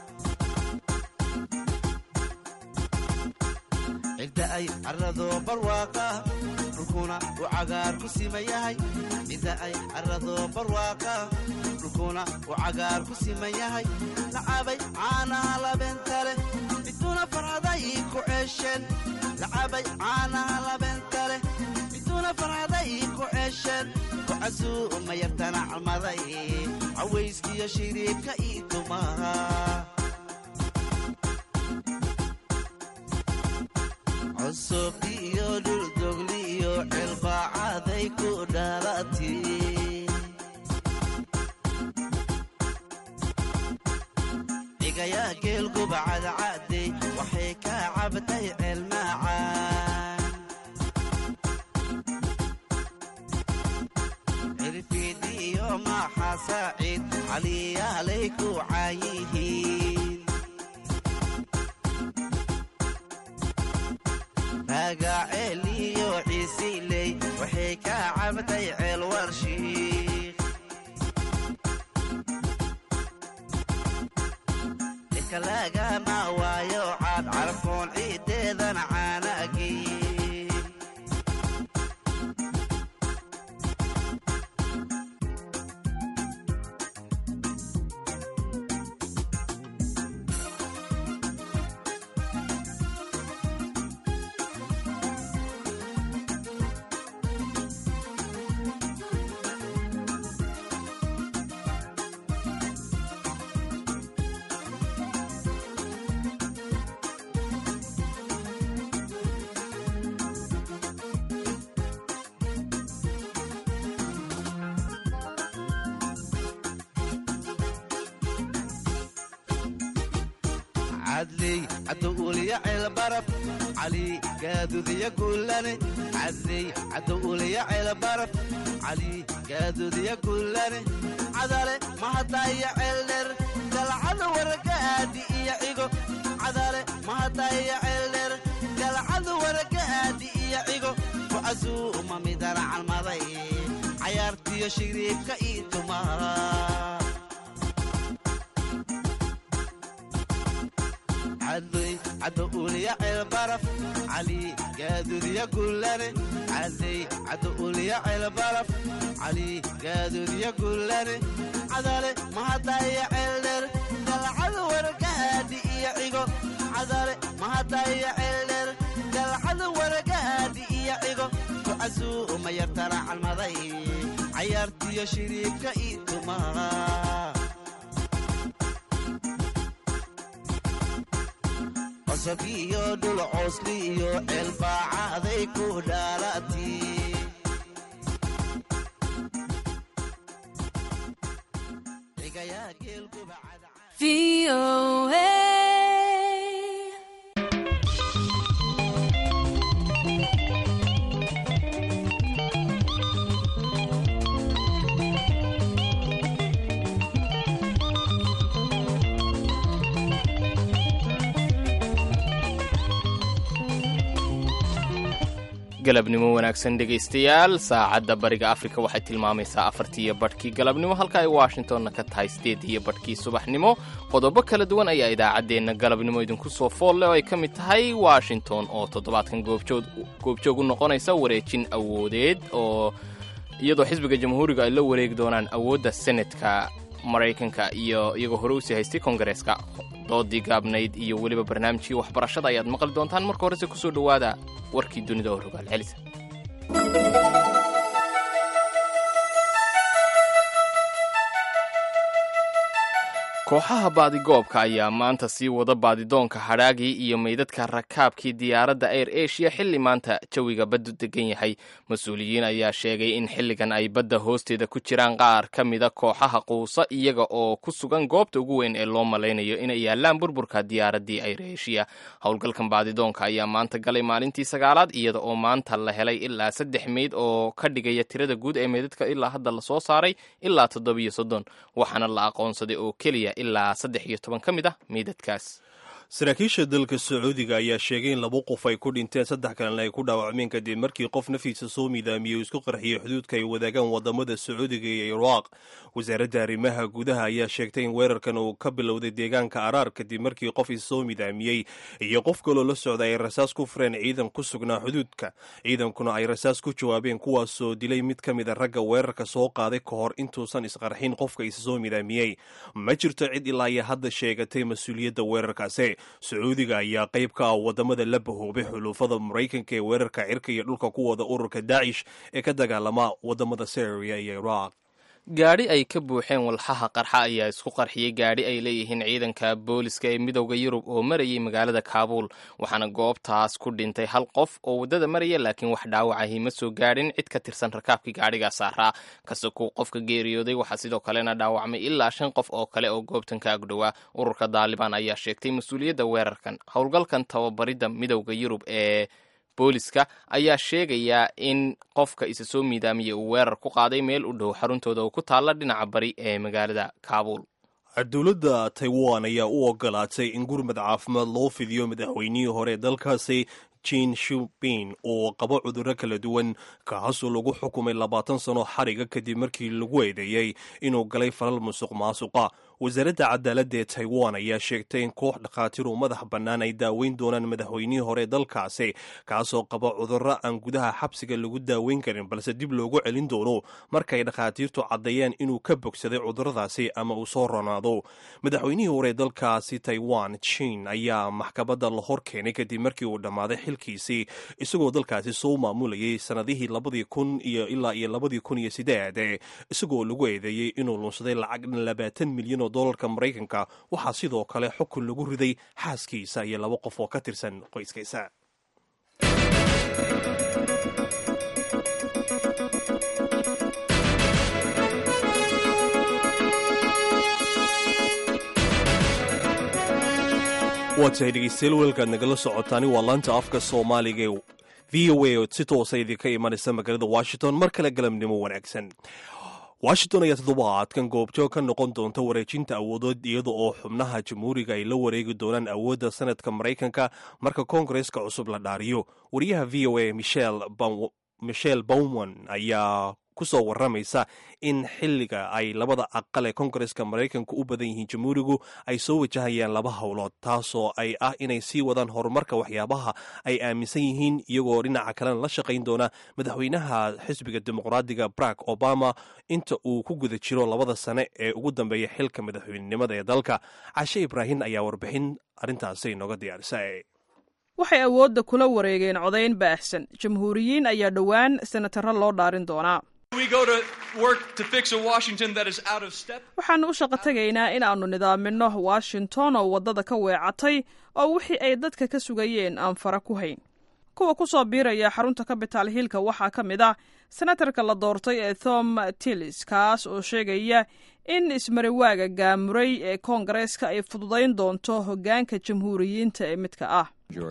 inta ay carrado barwaaqa dhulkuna uu cagaar ku siman yahay inta ay carrado barwaaqa dhulkuna uu cagaar ku siman yahay lacabay caanaha labeenta leh biduuna farcaday ii ku ceeshan lacabay caanaha labeenta leh biduuna farcaday ii ku ceeshan wacasuu uma yartana calmaday cawayskiyo shiriibka ii tumaa cusub iyo dhuldogli iyo cilbaacaday ku dhalati dhigayaa geelguba cadcadey waxay ka cabtay ceelmaacaan cirfiidi iyo maaxa saaciid caliyaalay ku caayihiin magaceel iyo ciisiley waxay ka cabtay ceel warshiik dhika lagama waayo caad carfoon ciideedan caanagiin عدلي عدولي عيل برف علي قادو ذي يقولني عدلي عدولي عيل برف علي قادو ذي يقولني عدالي ما هدايا عيلر قال عدو ورقادي يعيقو عدالي ما هدايا عيلر قال عدو ورقادي يعيقو وعزو ما مدار على المضي عيارتي يا شريف كايتو ما عدي عدولي يا البرف علي قادو ذي يقولني عدي عدولي يا البرف علي قادو ذي يقولني عدالي ما هدايا عيلر قال عدو ورقادي يعيقو عدالي ما هدايا عيلر قال عدو ورقادي يعيقو وعزو ما يرترى على المضي عيارتي يا شريك كايتو ما عصبيو دول عصليو الباعاذي كودالاتي في او galabnimo wanaagsan dhegaystayaal saacadda bariga afrika waxay tilmaamaysaa afartii iyo badhkii galabnimo halka ay washingtonna ka tahay sideed iyo badhkii subaxnimo qodobo kala duwan ayaa idaacaddeenna galabnimo idinku soo fool leh oo ay ka mid tahay washington oo toddobaadkan goobjoog u noqonaysa wareejin awoodeed oo iyadoo xisbiga jamhuuriga ay la wareegi doonaan awoodda senatka maraykanka iyo iyagoo hore usii haystay kongareeska doodii gaabnayd iyo weliba barnaamijkii waxbarashada ayaad maqli doontaan marka horese kusoo dhowaada warkii dunida oo rogaal celisa kooxaha baadigoobka ayaa maanta sii wada baadidoonka hadhaagii iyo meydadka rakaabkii diyaaradda air asia xilli maanta jawiga baddu degan yahay mas-uuliyiin ayaa sheegay in xilligan ay badda hoosteeda ku jiraan qaar ka mida kooxaha quusa iyaga oo ku sugan goobta ugu weyn ee loo malaynayo inay yaalaan burburka diyaaraddii air asia howlgalkan baadidoonka ayaa maanta galay maalintii sagaalaad iyada oo maanta la helay ilaa saddex meyd oo ka dhigaya tirada guud ee meydadka ilaa hadda lasoo saaray ilaa toddobiyo soddon waxaana la aqoonsaday oo keliya ilaa saddex iyo toban ka mid ah meydadkaas saraakiisha dalka sacuudiga ayaa sheegay in laba qof ay ku dhinteen saddex kalena ay ku dhaawacmeen kadib markii qof nafiisa soo miidaamiyey isku qarxiyey xuduudka ay wadaagaan wadamada sacuudiga iyo iraaq wasaaradda arrimaha gudaha ayaa sheegtay in weerarkan uu ka bilowday deegaanka araar kadib markii qof is soo miidaamiyey iyo qof kaloo la socda ay rasaas ku fureen ciidan ku sugnaa xuduudka ciidankuna ay rasaas ku jawaabeen kuwaasoo dilay mid ka mid a ragga weerarka soo qaaday ka hor intuusan isqarxin qofka is soo miidaamiyey ma jirto cid ilaa iyo hadda sheegatay mas-uuliyadda weerarkaasi sacuudiga ayaa qayb ka ah wadamada la bahoobay xuluufada maraykanka ee weerarka cirka iyo dhulka ku wada ururka daacish ee ka dagaalama wadamada syria iyo iraaq gaadhi ay ka buuxeen walxaha qarxa ayaa isku qarxiyey gaadhi ay leeyihiin ciidanka booliska ee midowda yurub oo marayay magaalada kaabuul waxaana goobtaas ku dhintay hal qof oo waddada maraya laakiin wax dhaawacahi ma soo gaadhin cid ka tirsan rakaabkii gaadhigaa saaraa kasakuu qofka geeriyooday waxaa sidoo kalena dhaawacmay ilaa shan qof oo kale oo goobtan ka agdhowaa ururka daalibaan ayaa sheegtay mas-uuliyadda weerarkan howlgalkan tababaridda midowda yurub ee booliska ayaa sheegayaa in qofka isa soo miidaamiyey uu weerar ku qaaday meel u dhow xaruntooda oo ku taalla dhinaca bari ee magaalada kaabuul dowladda taiwan ayaa u ogolaatay in gurmad caafimaad loo fidiyo madaxweynihii hore ee dalkaasi jin shupin oo qabo cudurro kala duwan kaasoo lagu xukumay labaatan sano xariga kadib markii lagu eedeeyey inuu galay falal musuq maasuqa wasaaradda cadaaladda ee taiwan ayaa sheegtay in koox dhakhaatiir oo madax bannaan ay daaweyn doonaan madaxweynihii hore dalkaasi kaasoo qaba cudurro aan gudaha xabsiga lagu daaweyn karin balse dib loogu celin doono markay dhakhaatiirtu caddeeyeen inuu ka bogsaday cudurradaasi ama uu soo ronaado madaxweynihii hore dalkaasi taiwan jin ayaa maxkamadda la hor keenay kadib markii uu dhammaaday xilkiisii isagoo dalkaasi soo maamulayay sannadihii labadii kun iyo ilaa iyo labadii kun iyo sideed isagoo lagu eedeeyey inuu lunsaday lacag dhan labaatan milyan oo dolarka maraykanka waxaa sidoo kale xukun lagu riday xaaskiisa iyo laba qof oo ka tirsan qoyskiisa waa tahay dhegeystayaal weelkaad nagala socotaani waa laanta afka soomaaliga ee v o a oo si toosa idinka imanaysa magaalada washington mar kale galabnimo wanaagsan washington ayaa toddobaadkan goobjoog ka noqon doonta wareejinta awoodood iyada oo xubnaha jamhuuriga ay la wareegi doonaan awoodda sanadka maraykanka marka koongareeska cusub la dhaariyo wariyaha v o a michelle bowman ayaa kusoo waramaysa in xilliga ay labada aqal ee koongareeska maraykanka u badan yihiin jamhuurigu ay soo wajahayaan laba howlood taasoo ay ah inay sii wadaan horumarka waxyaabaha ay aaminsan yihiin iyagoo dhinaca kalena la shaqayn doona madaxweynaha xisbiga dimuqraadiga barack obama inta uu ku guda jiro labada sane ee ugu dambeeya xilka madaxweynenimada ee dalka cashe ibraahin ayaa warbixin arrintaasi nooga diyaarisa waxay awoodda kula wareegeen codayn baahsan jamhuuriyiin ayaa dhowaan senataro loo dhaarin doonaa waxaannu u shaqo tegaynaa in aannu nidaaminno washington oo waddada ka weecatay oo wixii ay dadka ka sugayeen aan fara ku hayn kuwa ku soo biiraya xarunta capital hillka waxaa ka mid ah senatarka la doortay ee thom tillis kaas oo sheegaya in ismariwaaga gaamuray ee koongareeska ay fududayn doonto hoggaanka jamhuuriyiinta ee midka ah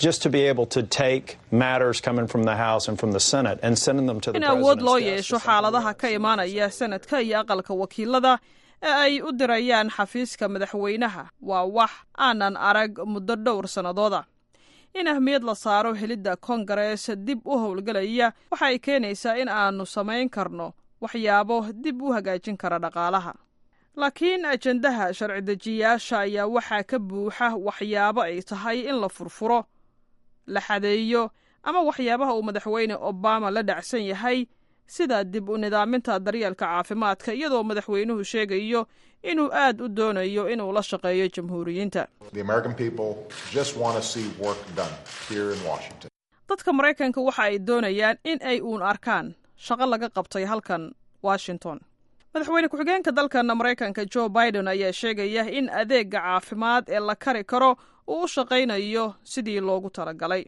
in awood loo yeesho xaaladaha ka imaanaya sanadka iyo aqalka wakiilada ee ay u dirayaan xafiiska madaxweynaha waa wax aanan arag muddo dhowr sannadooda in ahmiyad la saaro helidda kongarees dib u howlgelaya waxa ay keenaysaa in aanu samayn karno waxyaabo dib u hagaajin kara dhaqaalaha. laakiin ajendaha sharci dejiyaasha ayaa waxaa ka buuxa waxyaabo ay tahay in la furfuro, la xadeeyo, ama waxyaabaha uu madaxweyne Obama la dhacsan yahay sida dib u nidaaminta daryeelka caafimaadka, iyadoo madaxweynuhu sheegayo inuu aad u doonayo inuu la shaqeeyo jamhuuriyiinta. dadka Maraykanka waxa ay doonayaan in ay uun arkaan shaqo laga qabtay halkan Washington. madaxweyne ku-xigeenka dalkan Maraykanka Joe Biden ayaa sheegaya in adeega caafimaad ee la kari karo uu u shaqaynayo sidii loogu talagalay.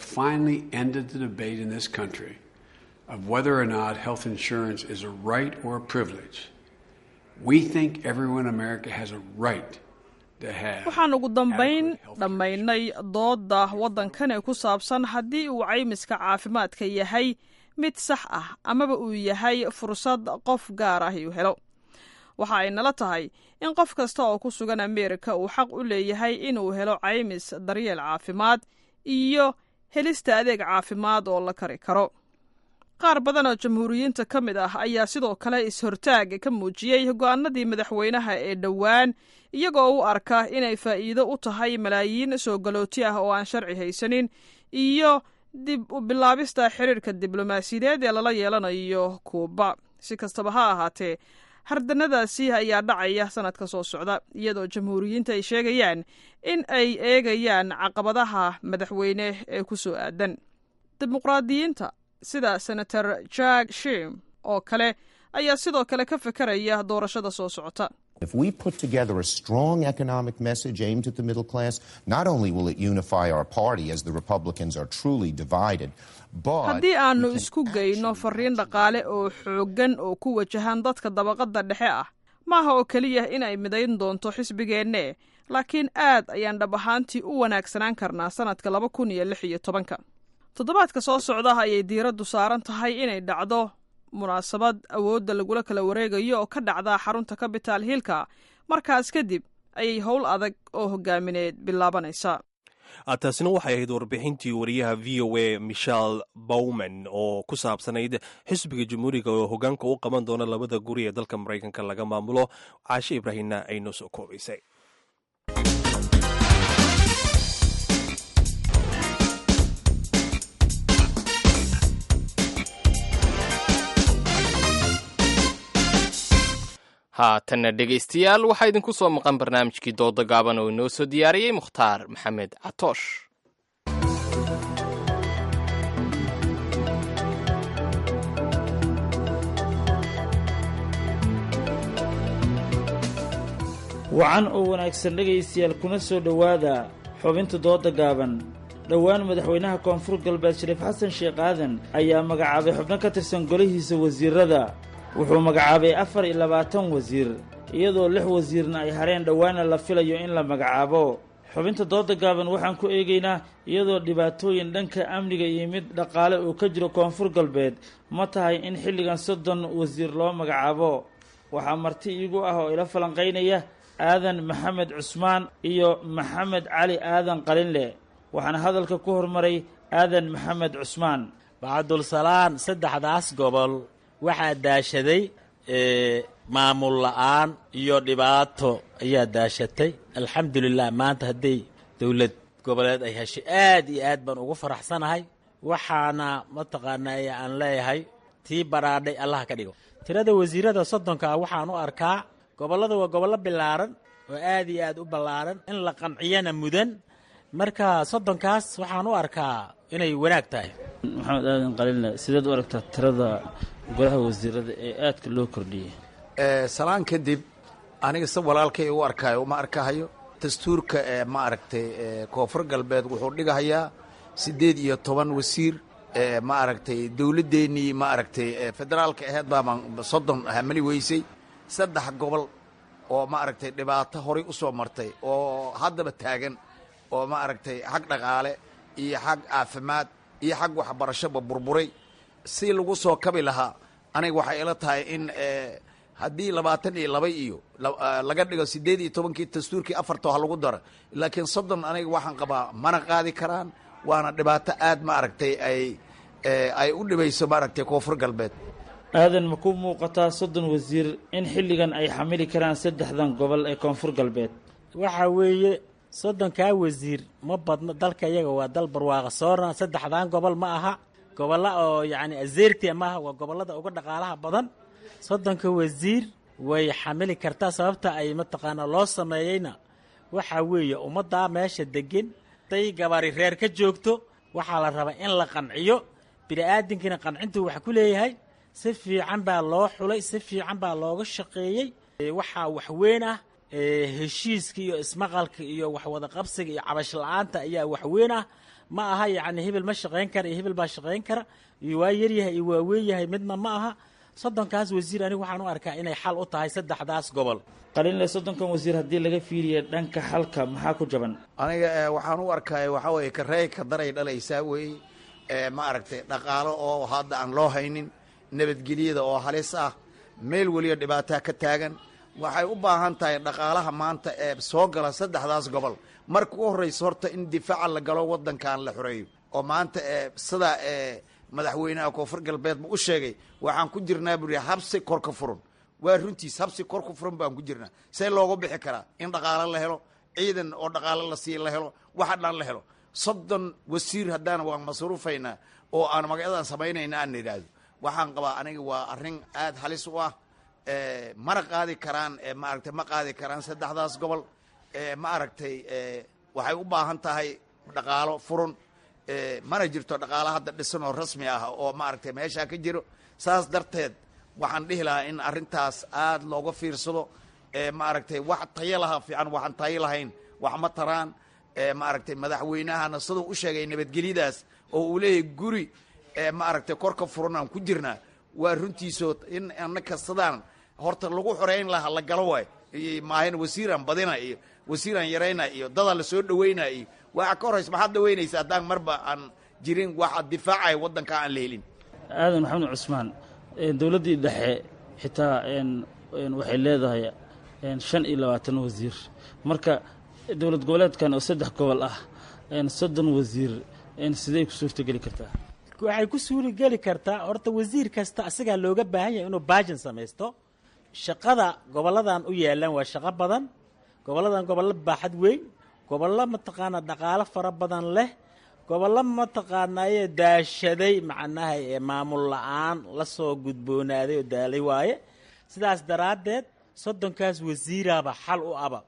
of whether or not health insurance is a right or a privilege. We think everyone in America has a right to have. waxaan ugu dambayn dhammaynay doodda waddankan ee ku saabsan haddii uu caymiska caafimaadka yahay mid sax ah amaba uu yahay fursad qof gaar ah uu helo. waxa ay nala tahay in qof kasta oo ku sugan Ameerika uu xaq u leeyahay inuu helo caymis daryeel caafimaad iyo helista adeeg caafimaad oo la kari karo. qaar badan oo jamhuuriyiinta ka mid ah ayaa sidoo kale is-hortaag ka muujiyey go'aanadii madaxweynaha ee dhowaan, iyagoo u arka inay faa'iido u tahay malaayiin soo galooti ah oo aan sharci haysanin iyo dib u bilaabista xiriirka diblomaasiyadeed ee lala yeelanayo Kuuba. si kastaba ha ahaatee, hardanadaasi ayaa dhacaya sanadka soo socda, iyadoo jamhuuriyiinta ay sheegayaan in ay eegayaan caqabadaha madaxweyne ee ku soo aadan. dimuqraadiyiinta sida senator Jack Schiff oo kale ayaa sidoo kale ka fekeraya doorashada soo socota. If we put together a strong economic message aimed at the middle class, not only will it unify our party as the Republicans are truly divided, but haddii aanu isku geyno fariin dhaqaale oo xooggan oo ku wajahan dadka dabaqada dhexe ah, maaha oo keliya in ay midayn doonto xisbigeenne, laakiin aad ayaan dhab ahaantii u wanaagsanaan karnaa sanadka laba kun iyo lix iyo tobanka. toddobaadka soo socda ayay diiraddu saaran tahay inay dhacdo munaasabad awoodda lagula kala wareegayo oo ka dhacda xarunta Capitol Hill-ka. markaas kadib ayay howl adag oo hogaamineed bilaabanaysaa. taasina waxay ahayd warbixintii wariyaha V O A Michelle Bowman oo ku saabsanayd xisbiga jamhuuriga oo hogaanka u qaban doona labada guri ee dalka Maraykanka laga maamulo. Caashe Ibraahimna ay noo soo koobaysay. haatanna dhegaystayaal waxaa idinku soo maqan barnaamijkii dooda gaaban oo inoo soo diyaariyey Mukhtaar Maxamed Catoosh. wacan oo wanaagsan dhegaystayaal, kuna soo dhowaada xubinta dooda gaaban. dhowaan madaxweynaha koonfur galbeed Shariif Xasan Sheekh Aadan ayaa magacaabay xubno ka tirsan golihiisa wasiirada. wuxuu magacaabay afar iyo labaatan wasiir, iyadoo lix wasiirna ay hareen dhowaana la filayo in la magacaabo. xubinta dooda gaaban waxaan ku eegaynaa iyadoo dhibaatooyin dhanka amniga iyo mid dhaqaale uu ka jiro koonfur galbeed, ma tahay in xilligan soddon wasiir loo magacaabo? waxaa marti iigu ah oo ila falanqaynaya aadan maxamed cusmaan iyo maxamed cali aadan qalinle. waxaana hadalka ku hormaray aadan maxamed cusmaan. bacdulsalaan, saddexdaas gobol waxaa daashaday maamul la'aan iyo dhibaato ayaa daashatay. alxamdulilah, maanta hadday dowlad goboleed ay heshay aad iyo aad baan ugu faraxsanahay. waxaana mataqaanaa aan leeyahay tii baraadhay allah ka dhigo. tirada wasiirada soddonka waxaan u arkaa gobollada waa gobollo ballaaran oo aad iyo aad u ballaaran, in la qanciyana mudan. marka soddonkaas waxaan u arkaa inay wanaag tahay. maxamed aadan qalinle, sideed u aragtaa tirada golaha wasiirada ee aadka loo kordhiyey? salaan kadib, aniga si walaalkay u arkaayo uma arkahayo. dastuurka ee ma aragtay koonfur galbeed wuxuu dhigahayaa siddeed iyo toban wasiir. ma aragtay dowladdeennii ma aragtay federaalka aheyd baaban soddon hamali weysay. saddex gobol oo ma aragtay dhibaato horay u soo martay oo haddaba taagan, oo ma aragtay xag dhaqaale iyo xag caafimaad iyo xag waxbarashoba burburay. si lagu soo kabi lahaa, aniga waxay ila tahay in haddii labaatan iyo laba iyo laga dhigo siddeed iyo tobankii dastuurkii afartoo ha lagu daro, laakiin soddon aniga waxaan qabaa mana qaadi karaan. waana dhibaato aad ma aragtay ay ay u dhibayso maaragtay koonfur galbeed. aadan ma ku muuqataa soddon wasiir in xilligan ay xamili karaan saddexdan gobol ee koonfur galbeed? waxa weeye soddonkaa wasiir ma badno, dalka iyaga waa dal barwaaqa soorna, saddexdan gobol ma aha gobolla oo yacni azeertia ma aha, waa gobollada uga dhaqaalaha badan. soddonka wasiir way xamili kartaa, sababta ay mataqaanaa loo sameeyeyna waxa weeye ummaddaa meesha degan day gabari reer ka joogto waxaa la rabaa in la qanciyo. bini'aadinkiina qancintuu wax ku leeyahay, si fiican baa loo xulay, si fiican baa looga shaqeeyey. waxaa wax weyn ah heshiiska iyo ismaqalka iyo waxwada qabsiga iyo cabash la-aanta ayaa wax weyn ah, ma aha yacni hebel ma shaqayn kara iyo hebel baa shaqayn kara iyo waa yaryahay iyo waa weyn yahay, midna ma aha. soddonkaas wasiir anigu waxaan u arkaa inay xal u tahay saddexdaas gobol. qalinle soddonkan wasiir haddii laga fiiriya dhanka xalka maxaa ku jaban? aniga waxaan u arkaya waxaa weeye kareey ka daray dhalaysaa weeye ma aragtay dhaqaalo oo hadda aan loo haynin, nabadgelyada oo halis ah, meel weliba dhibaataa ka taagan. waxay u baahan tahay dhaqaalaha maanta ee soo gala saddexdaas gobol marka u horraysa horta in difaaca la galo waddankan la xoreeyo. oo maanta sida madaxweynaha koonfur galbeed buu u sheegay waxaan ku jirnaa buri habsi kor ka furan. waa runtiis habsi kor ka furan baan ku jirnaa. see looga bixi karaa? in dhaqaalo la helo, ciidan oo dhaqaalo la sii la helo, waxa dhan la helo. soddon wasiir haddana waan masruufaynaa oo aan magacyadan samaynayna aan idhaahdo, waxaan qabaa aniga waa arrin aad halis u ah. mana qaadi karaan maaragtay ma qaadi karaan saddexdaas gobol. ma aragtay waxay u baahan tahay dhaqaalo furan, mana jirto dhaqaalo hadda dhisan oo rasmi ah oo maaragtay meeshaa ka jiro. saas darteed waxaan dhihi lahaa in arrintaas aad looga fiirsado. maaragtay wax tayo laha fiican, waxaan tayo lahayn wax ma taraan. maaragtay madaxweynahana siduu u sheegay nabadgelyadaas oo uu leeyahay guri maaragtay korka furan aan ku jirnaa, waa runtiisoo in annaka sidaan horta lagu xoreyn lahaa la galo waay. maahan wasiiraan badina iyo wasiiraan yarayna iyo dadaa la soo dhaweyna iyo waxa ka horraysa maxaad dhaweynaysa haddaan marba aan jirin waxa difaacaya waddanka aan la helin. aadan maxamed cusmaan, dowladdii dhexe xitaa waxay leedahay shan iyo labaatan wasiir, marka dowlad goboleedkan oo saddex gobol ah soddon wasiir sidey ku suurtogeli kartaa? waxay ku suurageli kartaa horta wasiir kasta asagaa looga baahan yahay inuu baajin samaysto. shaqada goboladan u yaalaan waa shaqo badan, goboladan gobollo baaxad weyn, gobollo mataqaanaa dhaqaalo fara badan leh, gobollo mataqaanaaye daashaday macnaha ee maamul la-aan la soo gudboonaaday oo daalay waaye. sidaas daraaddeed soddonkaas wasiiraaba xal u aba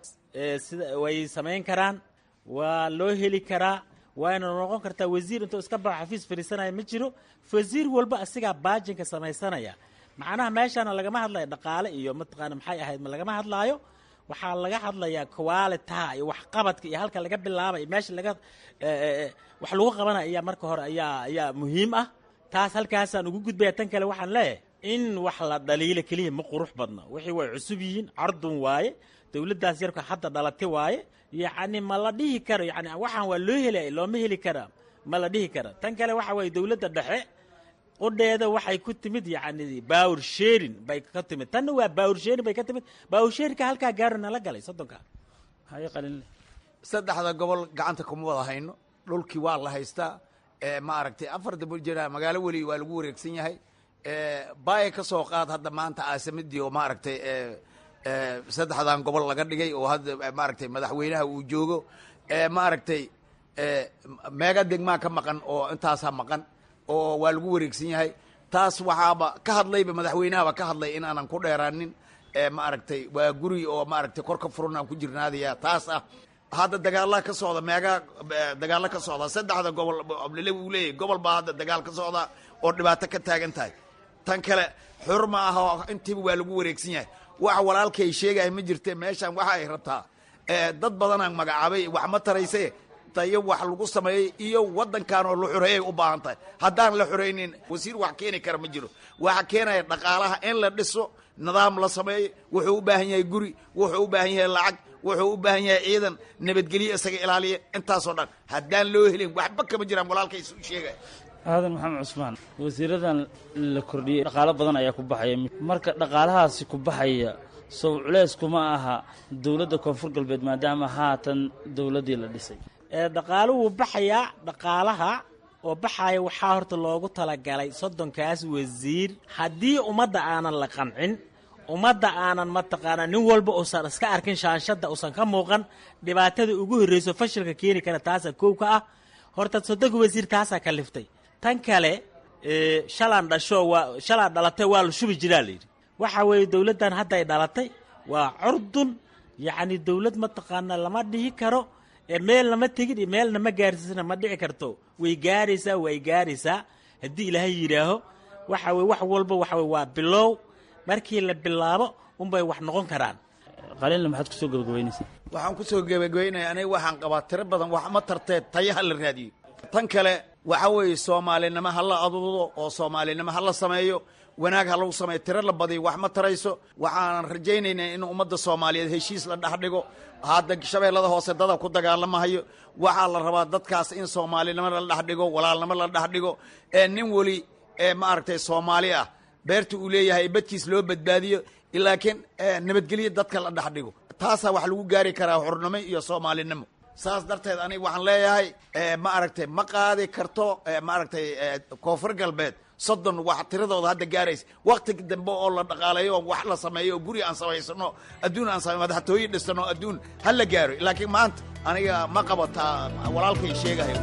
sida way samayn karaan, waa loo heli karaa, waana noqon kartaa wasiir intuu iska baxo xafiis fadhiisanaya ma jiro. wasiir walba asigaa baajinka samaysanaya. macnaha meeshaana lagama hadlayo dhaqaale iyo mataqaana maxay ahayd ma lagama hadlaayo. waxaa laga hadlayaa qualitaha iyo waxqabadka iyo halka laga bilaabay meesha laga wax lagu qabanaya ayaa marka hore ayaa ayaa muhiim ah. taas halkaasaan ugu gudbaya. tan kale waxaan leeyahay in wax la dhaliilo keliya ma qurux badna. wixii way cusub yihiin, cardun waaye, dowladdaas yarka hadda dhalatay waaye. yacni ma la dhihi karo yani waxaan waa loo helay looma heli karaa ma la dhihi kara. tan kale waxa waye dowladda dhexe qudheeda waxay ku timid yacni power sharing bay ka timid, tanna waa power sharing bay ka timid. power sharingka halkaa gaaro nala galay soddonka. haye qalinle saddexda gobol gacanta kuma wada hayno, dhulkii waa la haystaa. ma aragtay afar dabul jira magaalo weli waa lagu wareegsan yahay. baaya ka soo qaad hadda maanta caasimadii oo ma aragtay saddexdan gobol laga dhigay oo hadda maaragtay madaxweynaha uu joogo. maaragtay meega degmaa ka maqan oo intaasaa maqan oo waa lagu wareegsan yahay. taas waxaaba ka hadlayba madaxweynahaba ka hadlay in aanan ku dheeraanin. maaragtay waa guri oo maaragtay kor ka furan aan ku jirnaadaya. taas ah hadda dagaala ka socda meega dagaalo ka socda saddexda gobol oblele uu leeyahay gobol baa hadda dagaal ka socda oo dhibaato ka taagan tahay. tan kale xur ma aha intiiba waa lagu wareegsan yahay. waxa walaalkay sheegay ma jirte meeshan waxa ay rabtaa dad badan aan magacaabay wax ma tarayse tayo wax lagu sameeyay iyo wadankan oo la xoreeyay u baahan tahay. haddaan la xoreynin wasiir wax keeni kara ma jiro. waxa keenaya dhaqaalaha in la dhiso, nidaam la sameeyo. wuxuu u baahan yahay guri, wuxuu u baahan yahay lacag, wuxuu u baahan yahay ciidan nabadgelyo isaga ilaaliya. intaasoo dhan haddaan loo helin waxba kama jiraan walaalkay isu sheegay. aadan maxamed cusmaan, wasiiradan la kordhiyey dhaqaalo badan ayaa ku baxaya. marka dhaqaalahaasi ku baxaya sow culeys kuma aha dowladda koonfur galbeed maadaama haatan dowladdii la dhisay? dhaqaaluhu baxayaa dhaqaalaha oo baxaya waxaa horta loogu talagalay soddonkaas wasiir haddii ummadda aanan la qancin ummadda aanan mataqaanaa nin walba uusan iska arkin shaanshadda uusan ka muuqan dhibaatada ugu horreyso fashilka keeni kara taasaa koow ka ah horta soddonka wasiir taasaa ka liftay tan kale shalaan dhasho waa shalaan dhalatay waa la shubi jiraa layidhi waxa weeye dowladdan hadda ay dhalatay waa curdun yacni dowlad mataqaanaa lama dhihi karo meel lama tegin iyo meelna ma gaarsiisana ma dhici karto way gaaraysaa way gaaraysaa haddii ilaahay yidhaaho waxa weye wax walba waxa weye waa bilow markii la bilaabo unbay wax noqon karaan qalinle maxaad kusoo gabagabaynaysaa waxaan kusoo gabagabaynaya aniga waxaan qabaa tiro badan wax ma tartee tayaha la raadiyo tan kale waxa weeye soomaalinimo ha la aduudo oo soomaalinimo ha la sameeyo wanaag ha lagu sameeyo tiro la badiyo wax ma tarayso waxaanan rajaynaynaa in ummadda soomaaliyeed heshiis la dhex dhigo hadda shabeellada hoose dada ku dagaalamahayo waxaa la rabaa dadkaas in soomaalinimo la dhex dhigo walaalnimo la dhex dhigo ee nin weli ee maaragtay soomaali ah beerta uu leeyahay badkiis loo badbaadiyo laakiin nabadgelyo dadka la dhex dhigo taasaa wax lagu gaari karaa xurnimo iyo soomaalinimo saas darteed aniga waxaan leeyahay ma aragtay ma qaadi karto ma aragtay koonfur galbeed soddon wax tiradooda hadda gaaraysa waktiga dambe oo la dhaqaaleeyo oo wax la sameeyo oo guri aan samaysano adduun aan samay madaxtooye dhisano adduun ha la gaaro laakiin maanta aniga ma qabataa walaalkay sheegahay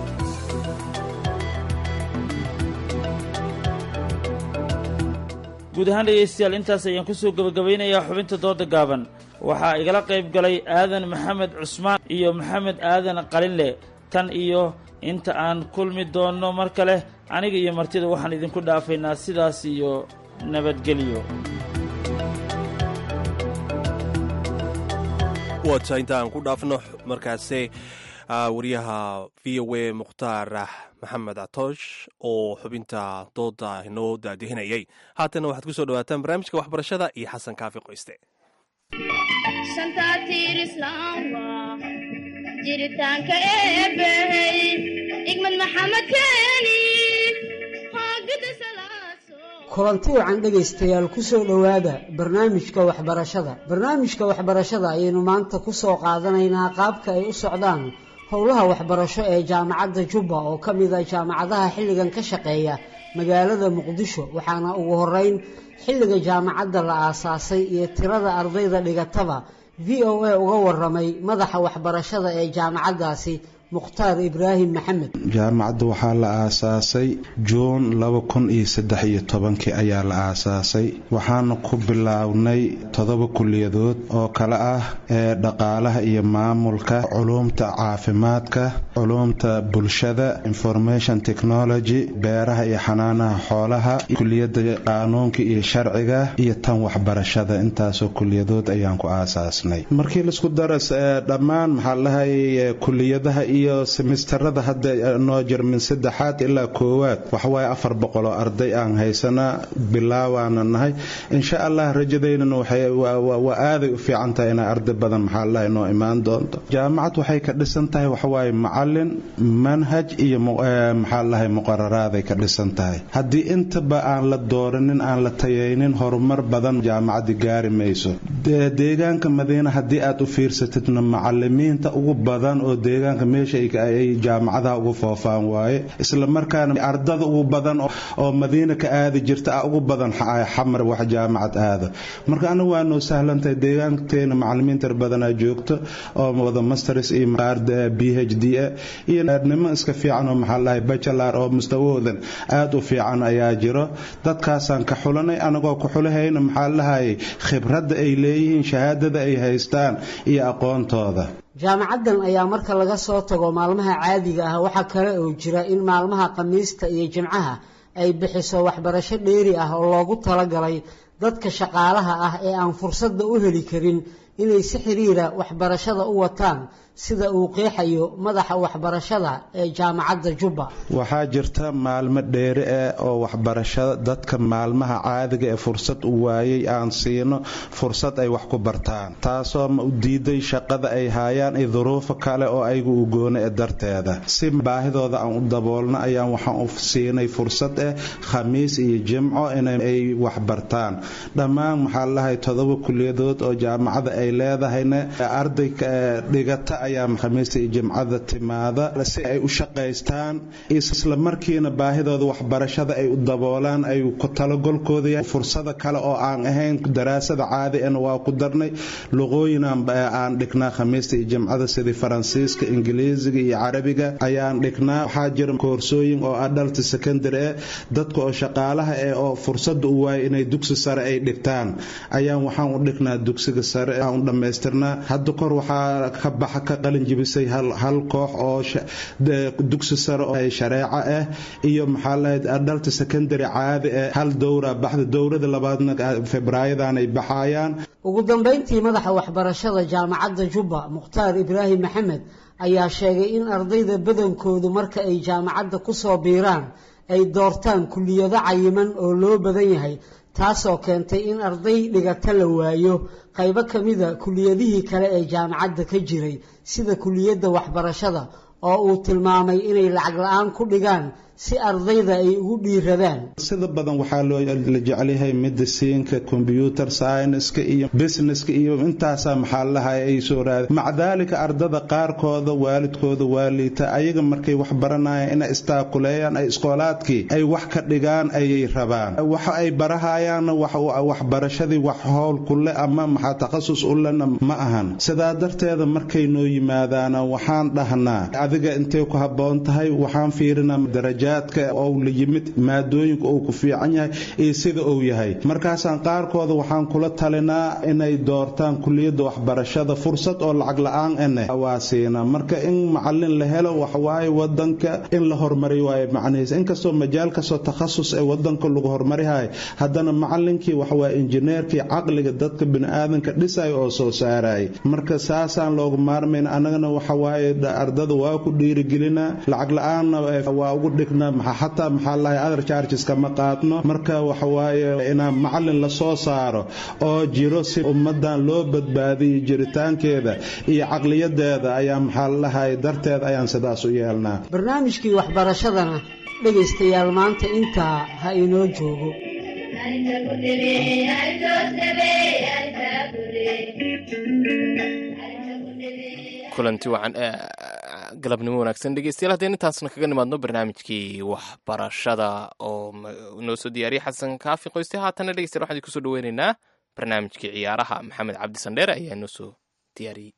guud ahaan dhegaystayaal intaas ayaan kusoo gabagabaynayaa xubinta dooda gaaban waxaa igala qayb galay aadan maxamed cusmaan iyo maxamed aadan qalinle tan iyo inta aan kulmi doonno mar kale aniga iyo martida waxaan idinku dhaafaynaa sidaas iyo nabadgelyo wata inta aan ku dhaafno markaase wariyaha v o a mukhtaar maxamed catoosh oo xubinta dooda inoo daadihinayay haatana waxaad ku soo dhawaataan barnaamijka waxbarashada iyo xasan kaafi qoyste jiritaanka eebbahey igmad maxamed keeni kulanti wacan dhegaystayaal ku soo dhowaada barnaamijka waxbarashada barnaamijka waxbarashada ayaynu maanta ku soo qaadanaynaa qaabka ay u socdaan howlaha waxbarasho ee jaamacadda jubba oo ka mid a jaamacadaha xilligan ka shaqeeya magaalada muqdisho waxaana ugu horeyn xilliga jaamacadda la aasaasay iyo tirada ardayda dhigataba v o a uga waramay madaxa waxbarashada ee jaamacaddaasi mukhtaar ibraahim maxamed jaamacadda waxaa la aasaasay juun laba kun iyo saddex iyo tobankii ayaa la aasaasay waxaana ku bilownay toddoba kuliyadood oo kale ah ee dhaqaalaha iyo maamulka culuumta caafimaadka culuumta bulshada information technology beeraha iyo xanaanaha xoolaha kuliyadda qaanuunka iyo sharciga iyo tan waxbarashada intaasoo kuliyadood ayaan ku aasaasnay markii laisku daras dhammaan maxaa lahay kuliyadaha iyo semesterada hadda noo jir min saddexaad ilaa koowaad waxawaaye afar boqol oo arday aan haysanaa bilaawaana nahay insha allah rajadeynana waa aaday u fiican tahay inay arday badan maxaa lahay noo imaan doonto jaamacad waxay ka dhisan tahay waxawaaye macalin manhaj iyo maxaa lahay muqararaaday ka dhisan tahay haddii intaba aan la dooranin aan la tayaynin horumar badan jaamacaddi gaari mayso deegaanka madiina haddii aad u fiirsatidna macalimiinta ugu badan oo deegaanka meesha ay jaamacadaha ugu foofaan waaye isla markaana ardada ugu badan oo madiina ka aadi jirta ah ugu badan xamar wax jaamacad aado marka anagu waa noo sahlantahay deegaankeena macalimiinta badanaa joogto oo wada masters iyo b h d iyo nimo iska fiican oo maxaa lahay bachelor oo mustawahoodan aad u fiican ayaa jiro dadkaasaan ka xulanay anagoo ku xulahayna maxaa lahay khibradda ay leeyihiin shahaadada ay haystaan iyo aqoontooda jaamacaddan ayaa marka laga soo tago maalmaha caadiga ah waxaa kale oo jira in maalmaha khamiista iyo jimcaha ay bixiso waxbarasho dheeri ah oo loogu talagalay dadka shaqaalaha ah ee aan fursadda u heli karin inay si xiriira waxbarashada u wataan sida uu qeexayo madaxa waxbarashada ee jaamacadda jubba waxaa jirta maalmo dheeri ah oo waxbarashada dadka maalmaha caadiga ee fursad u waayay aan siino fursad ay wax ku bartaan taasoo u diiday shaqada ay hayaan iyo duruufo kale oo ayagu u goona ee darteeda si baahidooda aan u daboolno ayaan waxaan u siinay fursad ah khamiis iyo jimco inay wax bartaan dhammaan maxaa lahay toddoba kuliyadood oo jaamacada ay ay leedahayna arday dhigata ayaa khamiista iyo jimcada timaada si ay u shaqaystaan isla markiina baahidooda waxbarashada ay u daboolaan ay ku talagolkooda fursada kale oo aan ahayn daraasada caadi ah waa ku darnay luqooyin aan dhignaa khamiista iyo jimcada sidii faransiiska ingiriisiga iyo carabiga ayaan dhignaa waxaa jira koorsooyin oo adult secondary ah dadka oo shaqaalaha ah oo fursad u waay inay dugsi sare ay dhigtaan ayaan waxaan u dhignaa dugsiga sare aan u dhameystirnaa hadda kor waxaa ka baxa ka qalin jibisay hal hal koox oo dugsi sare oo shareeco ah iyo maxaa lahayd adult secondary caadi ah hal dowra baxda dowrada labaadna Febraayadan ay baxayaan. ugu dambeyntii madaxa waxbarashada jaamacadda Jubba Mukhtaar Ibraahim Maxamed ayaa sheegay in ardayda badankoodu marka ay jaamacadda ku soo biiraan ay doortaan kulliyado cayiman oo loo badan yahay taasoo keentay in arday dhigata la waayo qaybo kamida kulliyadihii kale ee jaamacadda ka jiray sida kulliyadda waxbarashada oo uu tilmaamay inay lacag la'aan ku dhigaan si ardayda ay ugu dhiiradaan sida badan waxaa loo la jecel yahay mediciinka computer science iyo businesska iyo intaasa maxaa lahay ay soo raadeen macdaalika ardada qaarkooda waalidkooda waalita ayaga markay wax baranayaan in istaaquleeyaan ay iskoolaadkii ay wax ka dhigaan ayay rabaan waxa ay barahayaan wax waxbarashadii wax howl kule ama maxaa takhasus u lana ma ahan sidaa darteeda markay noo yimaadaan waxaan dhahnaa adiga intee ku haboon tahay waxaan fiirinaa daraja oo la yimid maadooyinka uu ku fiican yahay iyo sida uu yahay markaasaan qaarkooda waxaan kula talinaa inay doortaan kulliyadda waxbarashada fursad oo lacag la'aan ah waasiina marka in macallin la helo wax waaye wadanka in la horumariyo waaye macnaheedu inkastoo majaal kastoo takhasus ee wadanka lagu horumarihay haddana macallinkii wax waa injineerkii caqliga dadka bini'aadanka dhisay oo soo saaray marka saasaan loogu maarmayn anagana waxa waaye ardada waa ku dhiirigelinaa lacag la'aanna waa ugu dhig حتى محل الله other charges كما قاتنا مركا وحواي إن معلن لصو صارو أو جيروسي أمدان لو بدبادي جريتان كذا هي عقلية هذا أيام محل الله درت هذا أيام سداسو يالنا برنامج كي وحبر شذنا لجستيال مانت إنت هاي نوجوه kulanti wacan galabnimo wanaagsan dhegeystayaal haddeen intaasna kaga nimaadno barnaamijkii waxbarashada oo noo soo diyaariyay xasan kaafi qoyste haatana dhegeystayaal waxaan kusoo dhaweynaynaa barnaamijkii ciyaaraha maxamed cabdi sandheere ayaa noo soo diyaariyey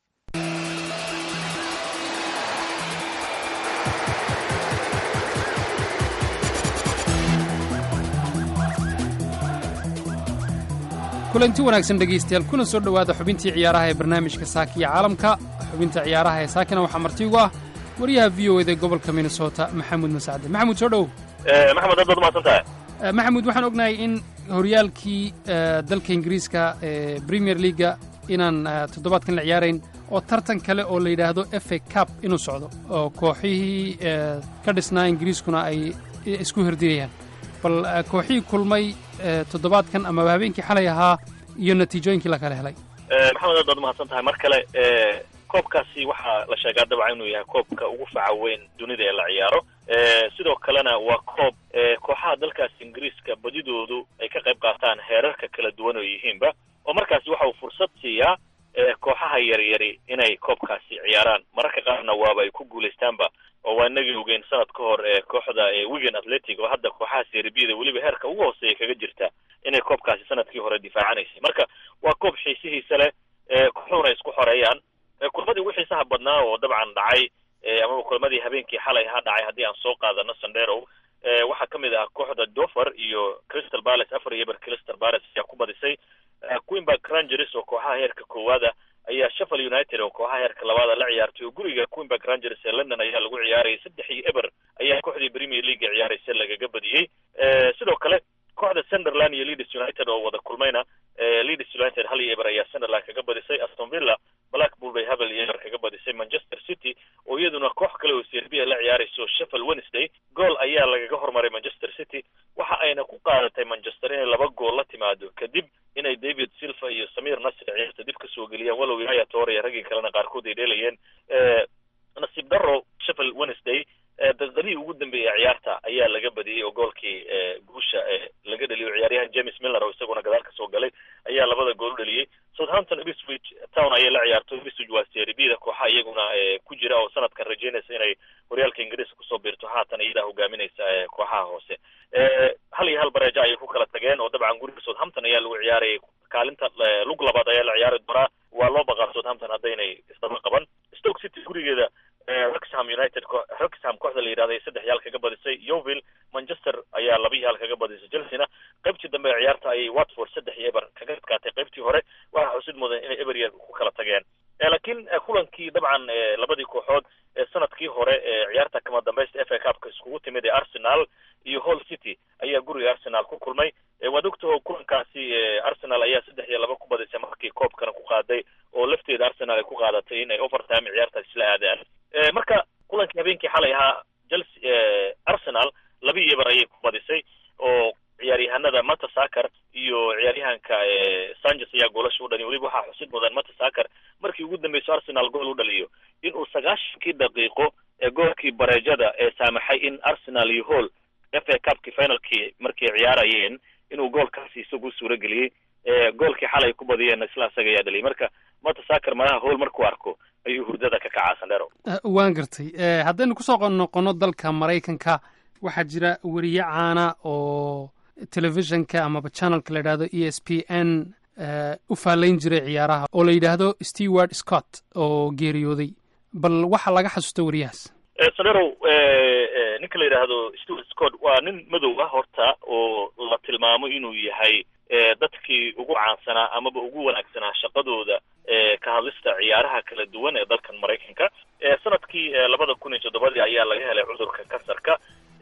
kulanti wanaagsan dhegeystayaal kuna soo dhowaada xubintii ciyaaraha ee barnaamijka saakiya caalamka xubinta ciyaaraha ee saakina waxaa marti ugu ah wariyaha v o eda gobolka minnesota maxamuud masacde maxamuud soo dhow maxamed aad baad umahadsan tahay maxamuud waxaan ognahay in horyaalkii dalka ingiriiska ee premier leaga inaan toddobaadkan la ciyaarayn oo tartan kale oo la yidhaahdo f a cup inuu socdo oo kooxihii ka dhisnaa ingiriiskuna ay isku hirdirayaan bal kooxihii kulmay toddobaadkan amaba habeenkii xalay ahaa iyo natiijooyinkii la kala helay maxamed aad baad umahadsan tahay mar kale koobkaasi waxaa la sheegaa dabcan inuu yahay koobka ugu faca weyn dunida ee la ciyaaro sidoo kalena waa koob kooxaha dalkaas ingiriiska badidoodu ay ka qayb qaataan heerarka kala duwan oo yihiinba oo markaasi waxa uu fursad siiyaa kooxaha yaryari inay koobkaasi ciyaaraan mararka qaarna waaba ay ku guulaystaanba oo waa inagii ogeyn sanad ka hor ee kooxda Wigan Athletic oo hadda kooxaha Serbiyada weliba heerka ugu hooseeya kaga jirta inay koobkaasi sanadkii hore difaacanaysay marka waa koob xiisihiisa leh kooxuhuna isku xoreeyaan kulmadii ugu xiisaha badnaa oo dabcan dhacay ama kulmadii habeenkii xalay ha dhacay haddii aan soo qaadano Sandero waxaa ka mid ah kooxda Dover iyo Crystal Palace afar iyo bar Crystal Palace ayaa ku badisay Queen's Rangers oo kooxaha heerka koowaada ayaa Sheffield United oo kooxaha heerka labaad la ciyaartay oo guriga Queen's Rangers ee London ayaa lagu ciyaarayay saddex iyo eber ayaa kooxdii Premier League ciyaaraysa lagaga badiyay sidoo kale kooxda Sunderland iyo Leeds United oo wada kulmayna Leeds United hal iyo eber ayaa Sunderland kaga badisay Aston Villa Blackpool bay hal iyo eber kaga badisay Manchester City oo iyaduna koox kale oo Serbia la ciyaarayso Sheffield Wednesday goal ayaa lagaga hormaray Manchester City waxa ayna ku qaadatay Manchester inay laba gool la timaado kadib inay David Silva iyo Samir Nasri ciyaarta dib ka soo galiyeen walow Yaya Toure iyo ragii kalena qaarkood ay dheelayeen nasiib darro Sheffield Wednesday dadadii ugu dambeeyay ciyaarta ayaa laga badiyay oo goolkii guusha laga dhaliyo ciyaaryahan James Milner oo isaguna gadaal ka soo galay ayaa labada gool dhaliyay Southampton Ipswich Town ipswich waa serie b da kooxaha iyaguna ku jira oo sanadkan rajeynaysa inay horyaalka ingiriiska kusoo biirto haatan iyadaa hogaaminaysa kooxaha hoose hal iyo hal bareejo ayay ku kala tageen oo dabcan guriga Southampton ayaa lagu ciyaarayay kaalinta lug labaad ayaa la ciyaari doonaa waa loo baqaa Southampton haddaynay isdaba qaban Stoke City gurigeeda Wrexham United Wrexham kooxda la yiraahdo saddex yaal kaga badisay Yeovil Manchester ayaa laba yaal kaga badisay Chelsea qaybtii dambe ciyaarta ay Watford saddex iyo eber kaga adkaatay qaybtii hore waxa xusid mudan inay eber ku kala tageen laakiin kulankii dabcan labadii kooxood sanadkii hore ciyaarta kama dambaysta F A Cup-ka iskugu timid ee Arsenal iyo Hull City ayaa guriga Arsenal ku kulmay waad ogtahay kulankaasi Arsenal ayaa saddex iyo laba ku badisay markii koobkana ku qaaday oo lafteeda Arsenal ay ku qaadatay inay overtime ciyaarta isla aadaan marka kulankii habeenkii xalay ahaa Chelsea Arsenal laba iyo eber ayay ku badisay oo ciyaaryahanada Mertesacker iyo ciyaaryahanka Sanchez ayaa goolasho u dhaliyay waliba waxa xusid mudan Mertesacker markii ugu dambeysay Arsenal gool u dhaliyo inuu sagaashankii daqiiqo ee goolkii bareejada ee saamaxay in Arsenal iyo Hull F A Cup-kii finalkii markii ciyaarayeen inuu goolkaasi isagu suura geliyay ee goolkii xalay ku badiyeen isla asaga ayaa dhaliyay marka Mertesacker malaha Hull markuu arko ayuu hurdada ka kacaasan dheero waan gartay haddaynu kusoo noqono dalka Maraykanka waxaa jira wariye caana oo telefishinka amaba channelka la yidhaahdo E S P N u faalayn jiray ciyaaraha oo la yidhaahdo Stewart Scott oo geeriyooday bal waxa laga xasuusta wariyahaas sanero ninka la yidhaahdo Stewart Scott waa nin madow ah horta oo la tilmaamo inuu yahay dadkii ugu caansanaa amaba ugu wanaagsanaa shaqadooda ka hadlista ciyaaraha kala duwan ee dalkan Maraykanka sanadkii labada kun iyo toddobadii ayaa laga helay cudurka kansarka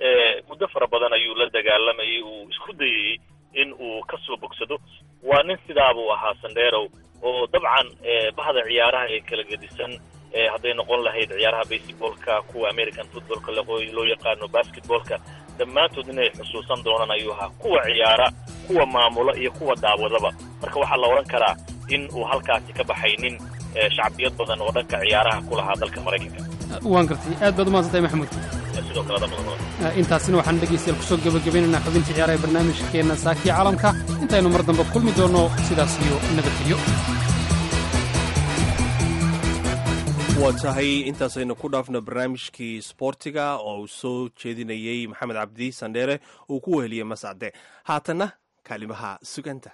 muddo fara badan ayuu la dagaalamayay uu isku dayay in uu ka soo bogsado waa nin sidaabuu ahaa Sandero oo dabcan bahda ciyaaraha ee kala gedisan hadday noqon lahayd ciyaaraha baseballka kuwa American footballka loo yaqaano basketballka dhammaantood inay xusuusan doonaan ayuu ahaa kuwa ciyaara kuwa maamula iyo kuwa daawadaba marka waxaa la oran karaa in uu halkaasi ka baxay nin shacbiyad badan oo dhanka ciyaaraha ku lahaa dalka Maraykanka waan gartay aad baad u mahadsantahay maxamuud sidoo kale dhammaan intaasina waxaan dhegeystayaal kusoo gabagabaynaynaa xubinta ciyaaraha barnaamijkeena Saakiya Caalamka intaynu mar dambe kulmi doono sidaas iyo nabadgelyo waa tahay intaasaynu ku dhaafno barnaamijkii sportiga oo uu soo jeedinayey maxamed cabdi Sandheere uu ku weheliyey Mascade haatanna kaalimaha suganta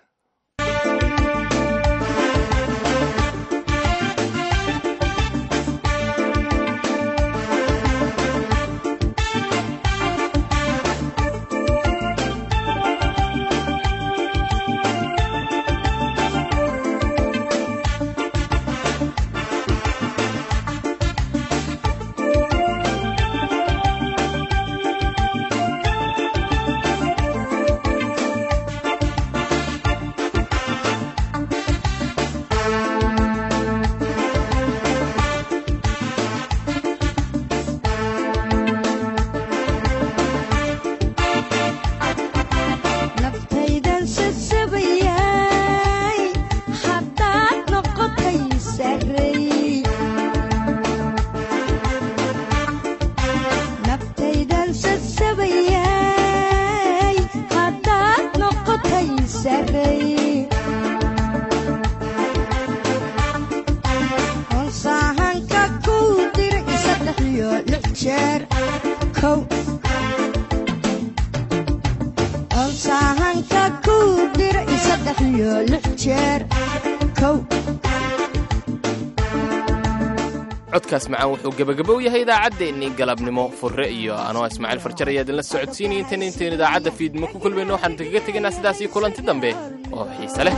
codkaas macaan wuxuu gabagabo yahay idaacaddeenii galabnimo furre iyo anoo Ismaaciil Farjar ayaa idinla socodsiinaya intaan intaan idaacadda fiidnimo ku kulmayno waxaan kaga tegaynaa sidaas iyo kulanti dambe oo xiiso leh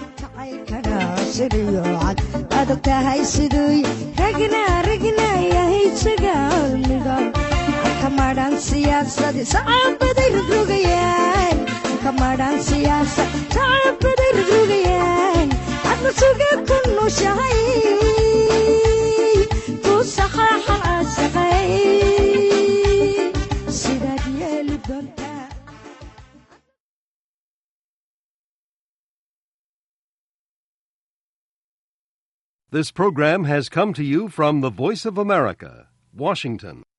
adogtahay siduu ragna ragna yahay sagaalniga kamaadhaan siyaasadii sacabaday rogrogayaan kamaadhaan siyaasad sacabaday rogrogayaan adna suga ku nooshahay tu saxaaxa asaqay sidaad yeeli doontaa. This program has come to you from the Voice of America, Washington.